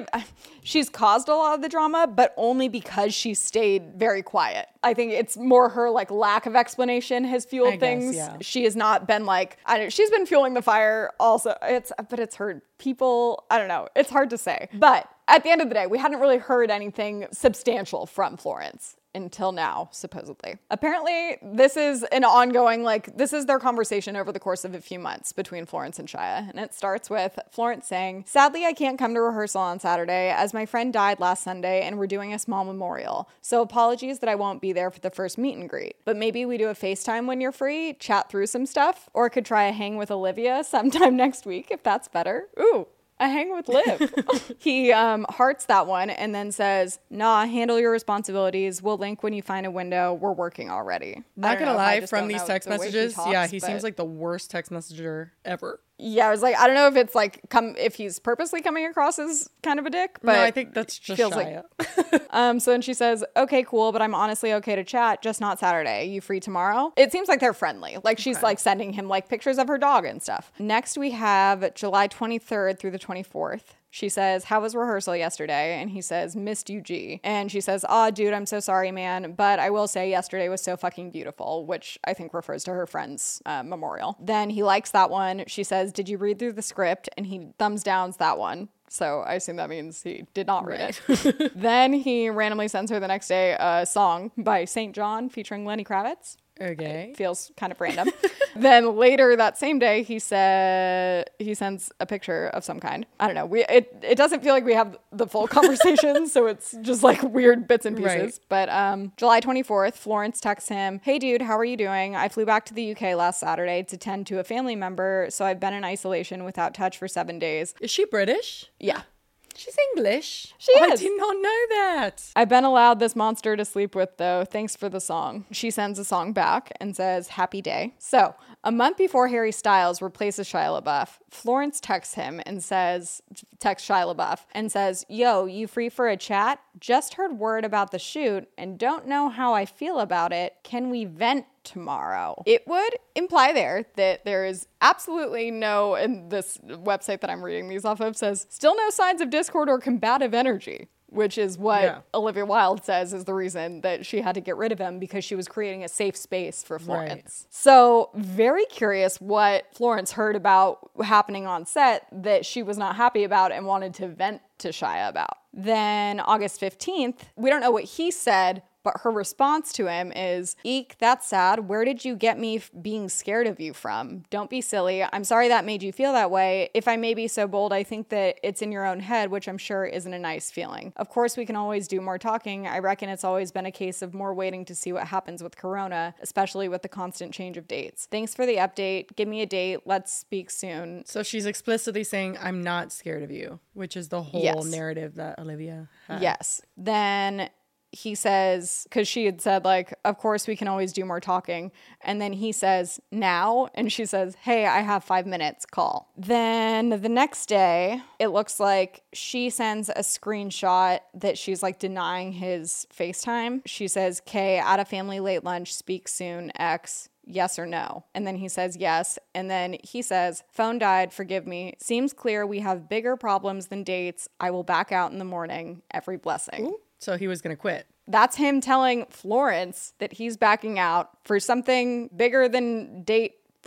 she's caused a lot of the drama, but only because she stayed very quiet. I think it's more her like lack of explanation has fueled things. Yeah. She has not been like, she's been fueling the fire also. But it's hurt people. I don't know. It's hard to say. But at the end of the day, we hadn't really heard anything substantial from Florence until now, supposedly. Apparently, this is an ongoing, this is their conversation over the course of a few months between Florence and Shia. And it starts with Florence saying, "Sadly, I can't come to rehearsal on Saturday as my friend died last Sunday and we're doing a small memorial. So apologies that I won't be there for the first meet and greet. But maybe we do a FaceTime when you're free, chat through some stuff, or could try a hang with Olivia sometime next week if that's better." Ooh. A hang with Liv. He hearts that one and then says, "Nah, handle your responsibilities. We'll link when you find a window. We're working already." Not gonna lie, from these text messages, he seems like the worst text messenger ever. Yeah, I was like, I don't know if it's like if he's purposely coming across as kind of a dick, but no, I think that's just feels Shia. So then she says, "Okay, cool, but I'm honestly okay to chat, just not Saturday. You free tomorrow?" It seems like they're friendly. Like she's like sending him like pictures of her dog and stuff. Next we have July 23rd through the 24th. She says, "How was rehearsal yesterday?" And he says, "Missed you, G." And she says, "Aw, dude, I'm so sorry, man. But I will say yesterday was so fucking beautiful," which I think refers to her friend's memorial. Then he likes that one. She says, "Did you read through the script?" And he thumbs downs that one. So I assume that means he did not read it. Then he randomly sends her the next day a song by St. John featuring Lenny Kravitz. Okay. It feels kind of random. Then later that same day, he sends a picture of some kind. I don't know. It doesn't feel like we have the full conversation, so it's just like weird bits and pieces. Right. But July 24th, Florence texts him, "Hey dude, how are you doing? I flew back to the UK last Saturday to tend to a family member, so I've been in isolation without touch for 7 days." Is she British? Yeah. She's English. She is. I did not know that. "I've been allowed this monster to sleep with, though. Thanks for the song." She sends a song back and says, "Happy day." So, a month before Harry Styles replaces Shia LaBeouf, Florence texts Shia LaBeouf and says, "Yo, you free for a chat? Just heard word about the shoot and don't know how I feel about it. Can we vent tomorrow?" It would imply there that there is absolutely no, and this website that I'm reading these off of says, still no signs of discord or combative energy, which is what Olivia Wilde says is the reason that she had to get rid of him, because she was creating a safe space for Florence. Right. So very curious what Florence heard about happening on set that she was not happy about and wanted to vent to Shia about. Then August 15th, we don't know what he said, but her response to him is, "Eek, that's sad. Where did you get me being scared of you from? Don't be silly. I'm sorry that made you feel that way. If I may be so bold, I think that it's in your own head, which I'm sure isn't a nice feeling. Of course, we can always do more talking. I reckon it's always been a case of more waiting to see what happens with Corona, especially with the constant change of dates. Thanks for the update. Give me a date. Let's speak soon." So she's explicitly saying, "I'm not scared of you," which is the whole narrative that Olivia had. Yes. Then he says, because she had said, like, "Of course we can always do more talking." And then he says, "Now?" And she says, "Hey, I have 5 minutes, call." Then the next day, it looks like she sends a screenshot that she's like denying his FaceTime. She says, "K, at a family late lunch, speak soon, X. Yes or no?" And then he says yes. And then he says, "Phone died, forgive me. Seems clear we have bigger problems than dates. I will back out in the morning. Every blessing." Ooh. So he was going to quit. That's him telling Florence that he's backing out for something bigger than date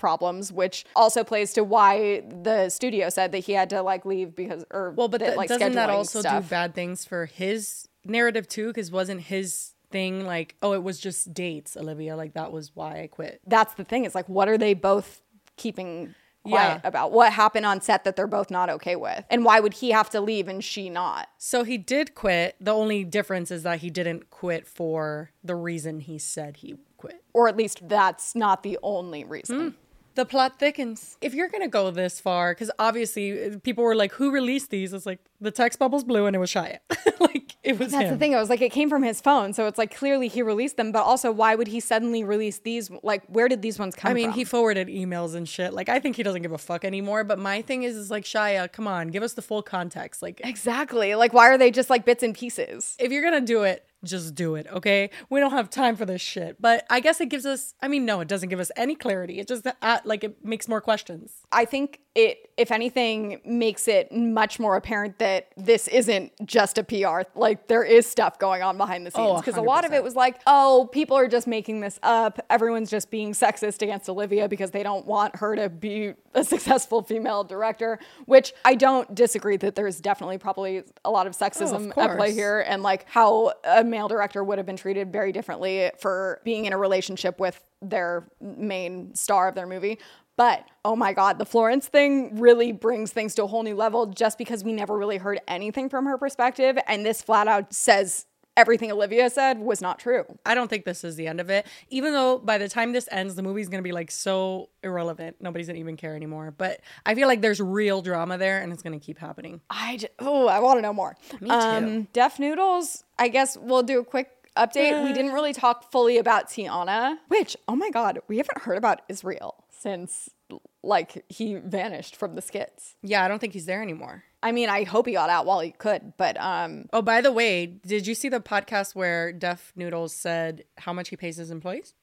problems, which also plays to why the studio said that he had to like leave because, but like, doesn't that scheduling also stuff. do bad things for his narrative too? Because wasn't his thing like, oh, it was just dates, Olivia, like that was why I quit? That's the thing. It's like, what are they both keeping quiet about? What happened on set that they're both not okay with? And why would he have to leave and she not? So he did quit. The only difference is that he didn't quit for the reason he said he quit. Or at least that's not the only reason. The plot thickens. If you're going to go this far, because obviously people were like, who released these? It's like the text bubbles blew and it was Shia. Like it was That's him. the thing. I was like, it came from his phone. So it's like, clearly he released them. But also, why would he suddenly release these? Like, where did these ones come from? I mean, he forwarded emails and shit. Like, I think he doesn't give a fuck anymore. But my thing is like, Shia, come on, give us the full context. Like, Exactly. Like, why are they just like bits and pieces? if you're going to do it, just do it, okay? We don't have time for this shit. But I guess it gives us, I mean, no, it doesn't give us any clarity. It just, like, it makes more questions. I think it, if anything, makes it much more apparent that this isn't just a PR. Like, there is stuff going on behind the scenes. Because a lot of it was like, oh, people are just making this up. Everyone's just being sexist against Olivia because they don't want her to be a successful female director, which I don't disagree that there's definitely probably a lot of sexism at play here, and like how a male director would have been treated very differently for being in a relationship with their main star of their movie. But, oh my God, the Florence thing really brings things to a whole new level just because we never really heard anything from her perspective. And this flat out says everything Olivia said was not true. I don't think this is the end of it. Even though by the time this ends, the movie's going to be like so irrelevant. Nobody's going to even care anymore. But I feel like there's real drama there and it's going to keep happening. I want to know more. Me too. Deaf Noodles, I guess we'll do a quick update. We didn't really talk fully about Tiana, which, oh my God, we haven't heard about Israel since like he vanished from the skits. Yeah, I don't think he's there anymore. I mean, I hope he got out while he could, but Oh, by the way, did you see the podcast where Deaf Noodles said how much he pays his employees?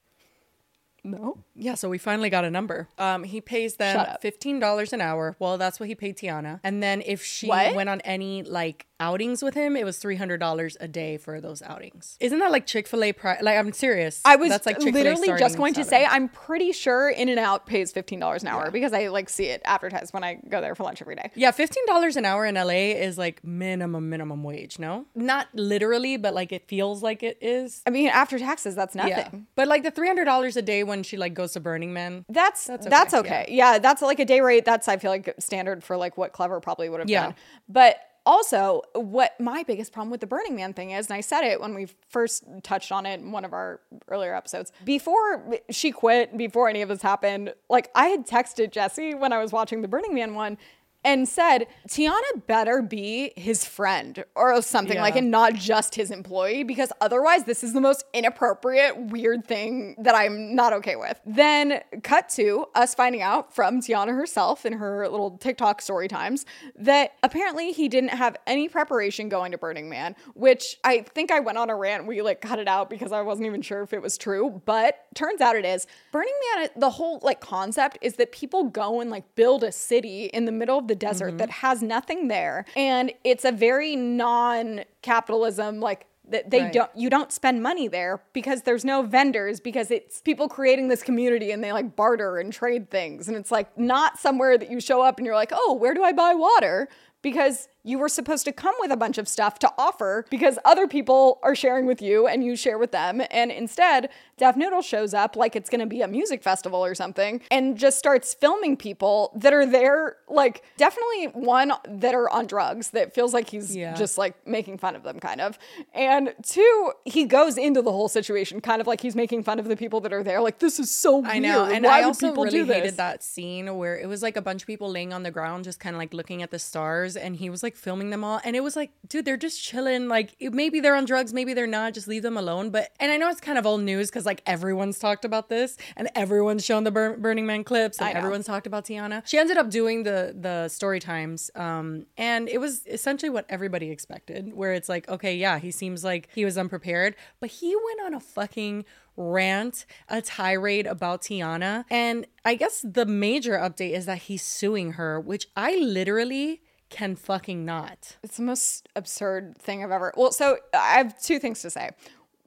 no. Yeah, so we finally got a number. He pays them Shut up. $15 an hour. Well, that's what he paid Tiana. And then if she What? went on any like outings with him, it was $300 a day for those outings. Isn't that like Chick-fil-A like, I'm serious. I was That's like Chick-fil-A literally just starting going to salary. say, I'm pretty sure In-N-Out pays $15 an hour because I like see it advertised when I go there for lunch every day. Yeah, $15 an hour in LA is like minimum wage, no? Not literally, but like it feels like it is. I mean, after taxes, that's nothing. Yeah. But like the $300 a day when she like goes to Burning Man. That's okay, okay. Yeah, that's like a day rate. That's, I feel like, standard for like what Clever probably would have Yeah. done. But also, what my biggest problem with the Burning Man thing is, and I said it when we first touched on it in one of our earlier episodes, before she quit, before any of this happened, like I had texted Jesse when I was watching the Burning Man one and said, Tiana better be his friend or something Yeah. like, and not just his employee, because otherwise this is the most inappropriate, weird thing that I'm not okay with. Then cut to us finding out from Tiana herself in her little TikTok story times that apparently he didn't have any preparation going to Burning Man, which I think I went on a rant. We like cut it out because I wasn't even sure if it was true, but turns out it is. Burning Man, the whole like concept is that people go and like build a city in the middle of the desert that has nothing there, and it's a very non-capitalism like that they Right. you don't spend money there because there's no vendors, because it's people creating this community and they like barter and trade things, and it's like not somewhere that you show up and you're like, oh, where do I buy water? Because you were supposed to come with a bunch of stuff to offer because other people are sharing with you and you share with them. And instead, Deaf Noodle shows up like it's going to be a music festival or something and just starts filming people that are there, like definitely one that are on drugs that feels like he's just like making fun of them kind of. And two, he goes into the whole situation kind of like he's making fun of the people that are there. Like, this is so weird. I know, and why I would also people really do this? hated that scene where it was like a bunch of people laying on the ground just kind of like looking at the stars, and he was like filming them all, and it was like, dude, they're just chilling, like maybe they're on drugs, maybe they're not, just leave them alone. But and I know it's kind of old news because like everyone's talked about this and everyone's shown the Burning Man clips and everyone's talked about Tiana. She ended up doing the story times, and it was essentially what everybody expected, where it's like, okay, yeah, he seems like he was unprepared, but he went on a fucking rant, a tirade about Tiana. And I guess the major update is that he's suing her, which I literally can fucking not. It's the most absurd thing I've ever. Well, so I have two things to say.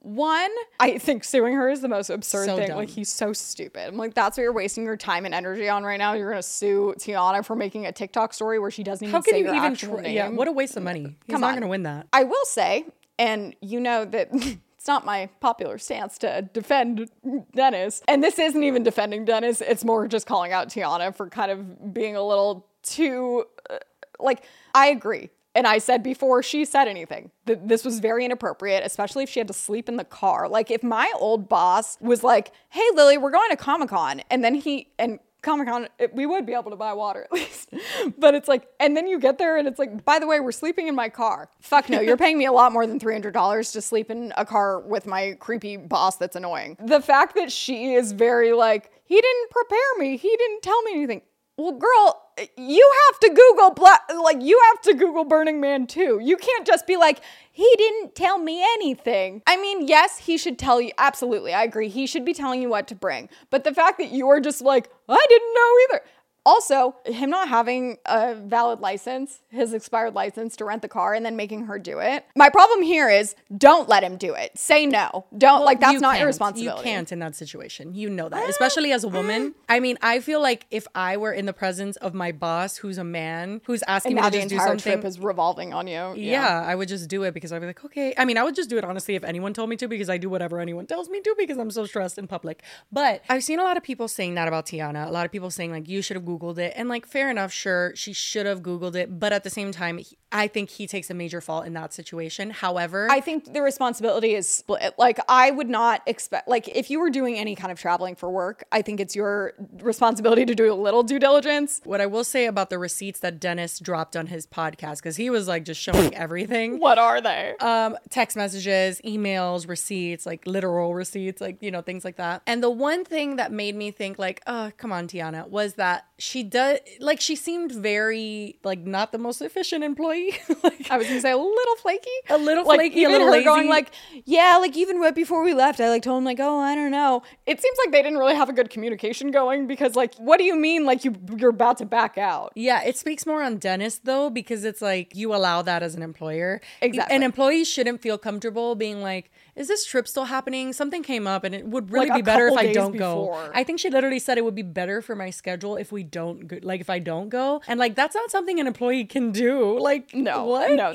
One, I think suing her is the most absurd So thing. dumb. Like, he's so stupid. I'm like, that's what you're wasting your time and energy on right now. You're going to sue Tiana for making a TikTok story where she doesn't even How can say you your even actual name. Yeah, what a waste of money. He's Come not on. going to win that. I will say, and you know that it's not my popular stance to defend Dennis. And this isn't even defending Dennis. It's more just calling out Tiana for kind of being a little too, I agree. And I said before she said anything that this was very inappropriate, especially if she had to sleep in the car. Like, if my old boss was like, hey, Lily, we're going to Comic-Con. And then Comic-Con, we would be able to buy water at least. But it's like, and then you get there and it's like, by the way, we're sleeping in my car. Fuck no, you're paying me a lot more than $300 to sleep in a car with my creepy boss that's annoying. The fact that she is very like, he didn't prepare me. He didn't tell me anything. Well, girl, you have to Google Burning Man too. You can't just be like, he didn't tell me anything. I mean, yes, he should tell you. Absolutely, I agree. He should be telling you what to bring. But the fact that you are just like, I didn't know either. Also, him not having a valid license, his expired license to rent the car and then making her do it. My problem here is don't let him do it. Say no. Don't, Well, that's you not your can't. responsibility. You can't in that situation. You know that, especially as a woman. I mean, I feel like if I were in the presence of my boss, who's a man, who's asking And me now to the just do entire something. trip is revolving on you. Yeah, I would just do it because I'd be like, okay. I mean, I would just do it honestly if anyone told me to, because I do whatever anyone tells me to because I'm so stressed in public. But I've seen a lot of people saying that about Tiana. A lot of people saying like, you should have Googled it. And like, fair enough, sure, she should have Googled it. But at the same time, I think he takes a major fault in that situation. However, I think the responsibility is split. Like, I would not expect, like, if you were doing any kind of traveling for work, I think it's your responsibility to do a little due diligence. what I will say about the receipts that Dennis dropped on his podcast, because he was like just showing everything. What are they? Text messages, emails, receipts, like literal receipts, like, you know, things like that. And the one thing that made me think like, oh, come on, Tiana, was that she seemed very like not the most efficient employee. Like, I was gonna say a little flaky. A little like, flaky, a even little her lazy. going like, yeah, like even right before we left, I like told him like, oh, I don't know. It seems like they didn't really have a good communication going because like, what do you mean like you're about to back out? yeah, it speaks more on Dennis though, because it's like you allow that as an employer. Exactly. An employee shouldn't feel comfortable being like, is this trip still happening? Something came up and it would really Like be a better if couple I days don't before. go. I think she literally said it would be better for my schedule if we don't go, like if I don't go. And like, that's not something an employee can do. Like, No, what? no,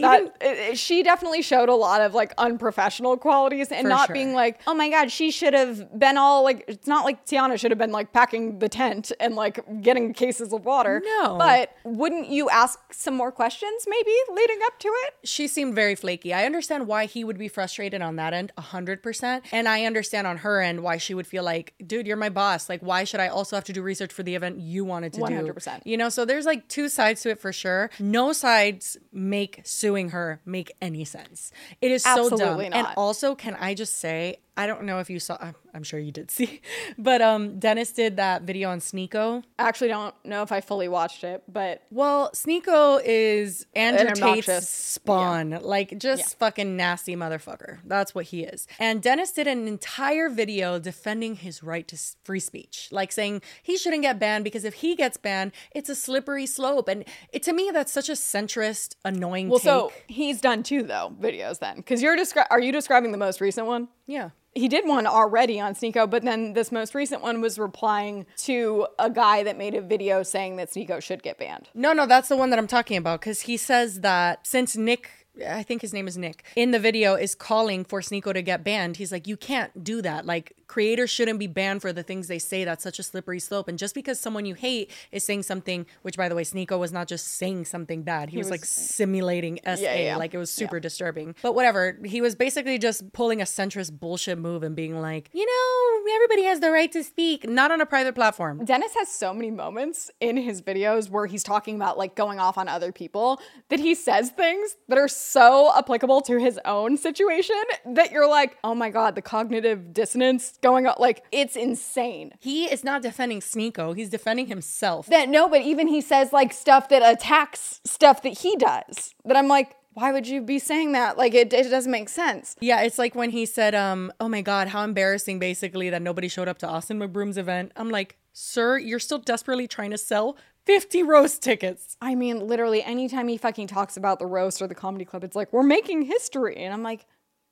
she definitely showed a lot of like unprofessional qualities and For not sure. being like, oh my God, she should have been all like, it's not like Tiana should have been like packing the tent and like getting cases of water. No. But wouldn't you ask some more questions maybe leading up to it? She seemed very flaky. I understand why he would be frustrated on that end 100%. And I understand on her end why she would feel like, dude, you're my boss. Like, why should I also have to do research for the event you wanted to do? 100%. You know, so there's like two sides to it for sure. No sides make suing her make any sense. It is so dumb. Absolutely And not. also, can I just say, I don't know if you saw, I'm sure you did see, but Dennis did that video on Sneeko. I actually don't know if I fully watched it, but Well, Sneeko is Andrew An Tate's obnoxious- spawn. Like, just fucking nasty motherfucker. That's what he is. And Dennis did an entire video defending his right to free speech. Like, saying he shouldn't get banned because if he gets banned, it's a slippery slope. And to me, that's such a centrist, annoying well, take. so he's done two though videos then, because are you describing the most recent one? Yeah. He did one already on Sneeko, but then this most recent one was replying to a guy that made a video saying that Sneeko should get banned. No, that's the one that I'm talking about, because he says that since Nick, I think his name is Nick, in the video is calling for Sneeko to get banned, he's like, you can't do that. Like, creators shouldn't be banned for the things they say. That's such a slippery slope. And just because someone you hate is saying something, which by the way, Sneeko was not just saying something bad. He was like simulating SA. Yeah. Like, it was super disturbing. But whatever. He was basically just pulling a centrist bullshit move and being like, you know, everybody has the right to speak, not on a private platform. Dennis has so many moments in his videos where he's talking about like going off on other people that he says things that are so applicable to his own situation that you're like, oh my God, the cognitive dissonance going on. Like, it's insane. He is not defending Sneeko. He's defending himself. But even he says like stuff that attacks stuff that he does that I'm like, why would you be saying that? Like, it doesn't make sense. Yeah, it's like when he said, oh my God, how embarrassing basically that nobody showed up to Austin McBroom's event. I'm like, sir, you're still desperately trying to sell 50 roast tickets. I mean, literally anytime he fucking talks about the roast or the comedy club, it's like, we're making history. And I'm like,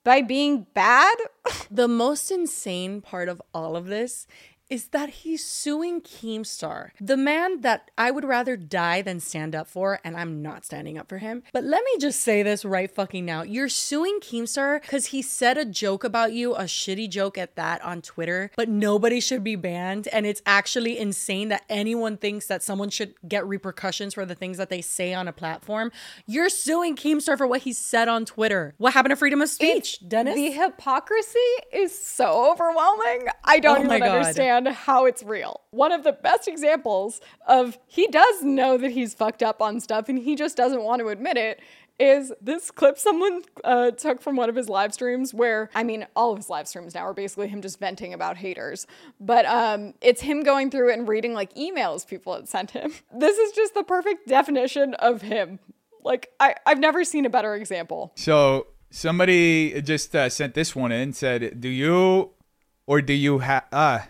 by being bad? The most insane part of all of this is that he's suing Keemstar, the man that I would rather die than stand up for, and I'm not standing up for him. But let me just say this right fucking now. You're suing Keemstar because he said a joke about you, a shitty joke at that, on Twitter, but nobody should be banned. And it's actually insane that anyone thinks that someone should get repercussions for the things that they say on a platform. You're suing Keemstar for what he said on Twitter. What happened to freedom of speech, Dennis? The hypocrisy is so overwhelming. I don't even understand how it's real. One of the best examples of he does know that he's fucked up on stuff and he just doesn't want to admit it is this clip someone took from one of his live streams where, I mean, all of his live streams now are basically him just venting about haters. But it's him going through and reading like emails people had sent him. This is just the perfect definition of him. Like, I've never seen a better example. So somebody just sent this one in, said, do you have...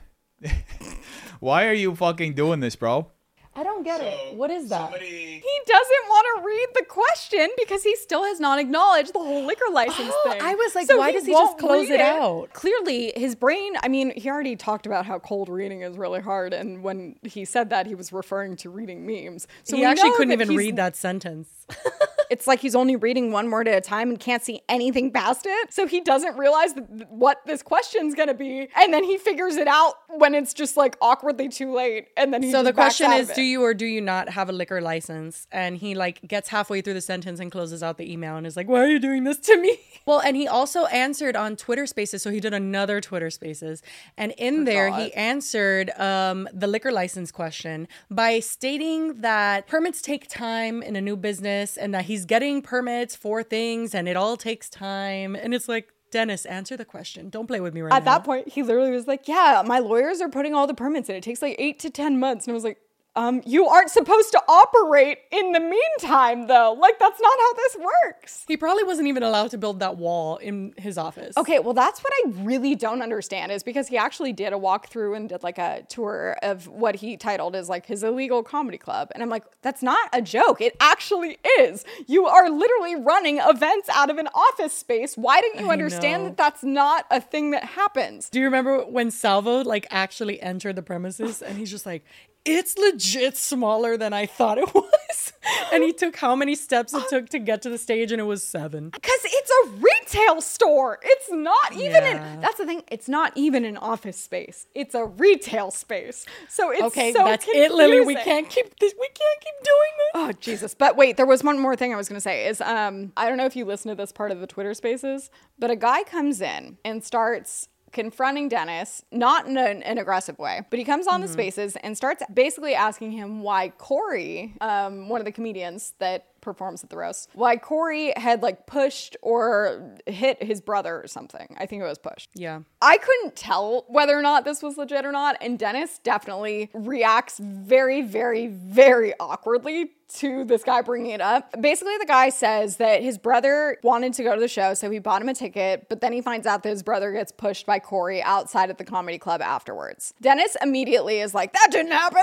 Why are you fucking doing this, bro? I don't get it. What is that? He doesn't want to read the question because he still has not acknowledged the whole liquor license thing. I was like, So why does he just close it out? Clearly, his brain, I mean, he already talked about how cold reading is really hard. And when he said that, he was referring to reading memes. So He actually couldn't even read that sentence. It's like he's only reading one word at a time and can't see anything past it. So he doesn't realize what this question's going to be. And then he figures it out when it's just like awkwardly too late. And then he So just the backs question out is, of it. do you or do you not have a liquor license? And he like gets halfway through the sentence and closes out the email and is like, why are you doing this to me? Well, and he also answered on Twitter Spaces. So he did another Twitter Spaces. And in there, he answered the liquor license question by stating that permits take time in a new business and that he's getting permits for things and it all takes time. And it's like, Dennis, answer the question. Don't play with me right now. At that point, he literally was like, yeah, my lawyers are putting all the permits in. It takes like 8 to 10 months. And I was like, you aren't supposed to operate in the meantime, though. Like, that's not how this works. He probably wasn't even allowed to build that wall in his office. Okay, well, that's what I really don't understand is because he actually did a walkthrough and did like a tour of what he titled as like his illegal comedy club. And I'm like, that's not a joke. It actually is. You are literally running events out of an office space. Why don't you understand that that's not a thing that happens? Do you remember when Salvo like actually entered the premises and he's just like, it's legit smaller than I thought it was. And he took how many steps it took to get to the stage, and it was 7. Because it's a retail store. It's not even that's the thing. It's not even an office space. It's a retail space. So it's okay, so that's confusing. it, Lily. We can't keep this. We can't keep doing this. Oh, Jesus. But wait, there was one more thing I was going to say is, I don't know if you listen to this part of the Twitter Spaces, but a guy comes in and starts confronting Dennis, not in an aggressive way, but he comes on the Spaces and starts basically asking him why Corey, one of the comedians that performs at the roast, why Corey had like pushed or hit his brother or something. I think it was pushed. Yeah. I couldn't tell whether or not this was legit or not. And Dennis definitely reacts very, very, very awkwardly to this guy bringing it up. Basically, the guy says that his brother wanted to go to the show, so he bought him a ticket, but then he finds out that his brother gets pushed by Corey outside at the comedy club afterwards. Dennis immediately is like, that didn't happen.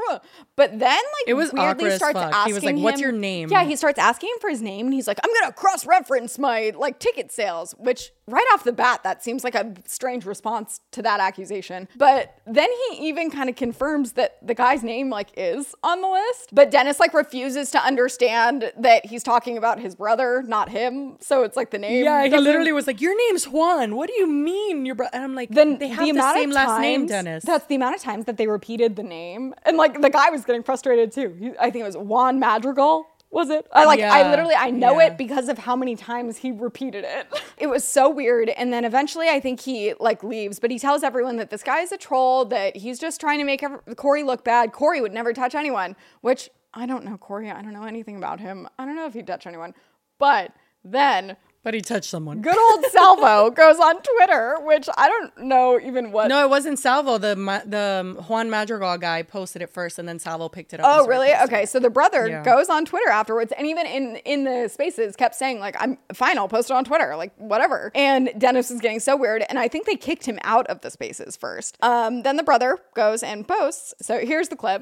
But then, like, it was weirdly awkward as starts fuck. asking He was like, what's your name? Yeah, he starts asking him for his name, and he's like, I'm gonna cross-reference my, like, ticket sales, which right off the bat, that seems like a strange response to that accusation. But then he even kind of confirms that the guy's name, like, is on the list. But Dennis, like, refuses to understand that he's talking about his brother, not him. So it's like the name. Yeah, he literally was like, your name's Juan. What do you mean your brother? And I'm like, then they have the same last name, Dennis. That's the amount of times that they repeated the name. And, like, the guy was getting frustrated, too. I think it was Juan Madrigal. Was it? I know it because of how many times he repeated it. It was so weird. And then eventually I think he like leaves, but he tells everyone that this guy is a troll, that he's just trying to make Corey look bad. Corey would never touch anyone, which I don't know Corey. I don't know anything about him. I don't know if he'd touch anyone. But then... But he touched someone. Good old Salvo goes on Twitter, which I don't know even what. No, it wasn't Salvo. The Juan Madrigal guy posted it first, and then Salvo picked it up. Oh, really? Okay, so the brother goes on Twitter afterwards, and even in the Spaces kept saying, like, I'm fine, I'll post it on Twitter, like, whatever. And Dennis was getting so weird, and I think they kicked him out of the Spaces first. Then the brother goes and posts. So here's the clip.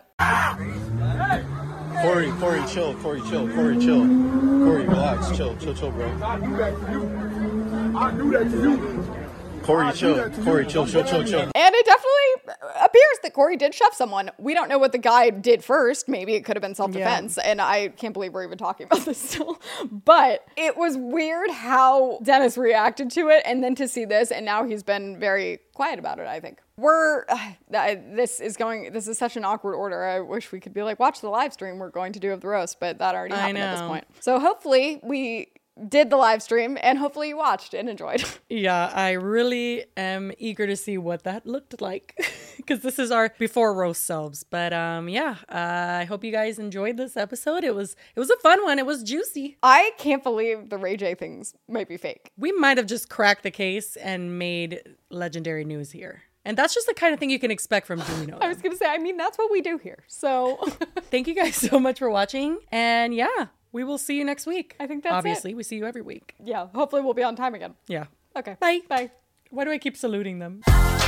Corey, chill. Corey, chill. Corey, relax. Chill, bro. I do that to you. Corey, chill. Corey, chill. And it definitely appears that Corey did shove someone. We don't know what the guy did first. Maybe it could have been self-defense. And I can't believe we're even talking about this still. But it was weird how Dennis reacted to it, and then to see this, and now he's been very quiet about it, I think. This is such an awkward order. I wish we could be like, watch the live stream we're going to do of the roast, but that already happened at this point. So hopefully we did the live stream, and hopefully you watched and enjoyed. Yeah, I really am eager to see what that looked like, because this is our before roast selves. But I hope you guys enjoyed this episode. It was a fun one. It was juicy. I can't believe the Ray J things might be fake. We might have just cracked the case and made legendary news here. And that's just the kind of thing you can expect from Do We Know Them. I was going to say, I mean, that's what we do here. So thank you guys so much for watching. And yeah, we will see you next week. I think that's Obviously, we see you every week. Yeah, hopefully we'll be on time again. Yeah. Okay. Bye. Bye. Why do I keep saluting them?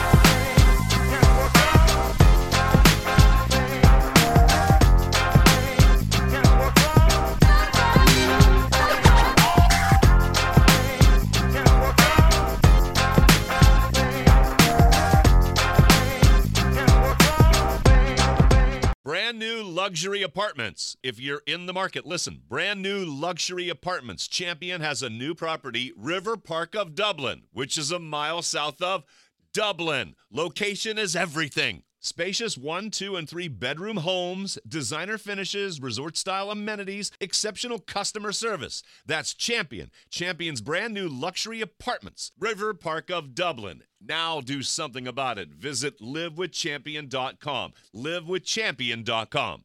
Brand new luxury apartments. If you're in the market, listen. Brand new luxury apartments. Champion has a new property, River Park of Dublin, which is a mile south of Dublin. Location is everything. Spacious 1, 2, and 3 bedroom homes, designer finishes, resort-style amenities, exceptional customer service. That's Champion. Champion's brand new luxury apartments, River Park of Dublin. Now do something about it. Visit livewithchampion.com. livewithchampion.com.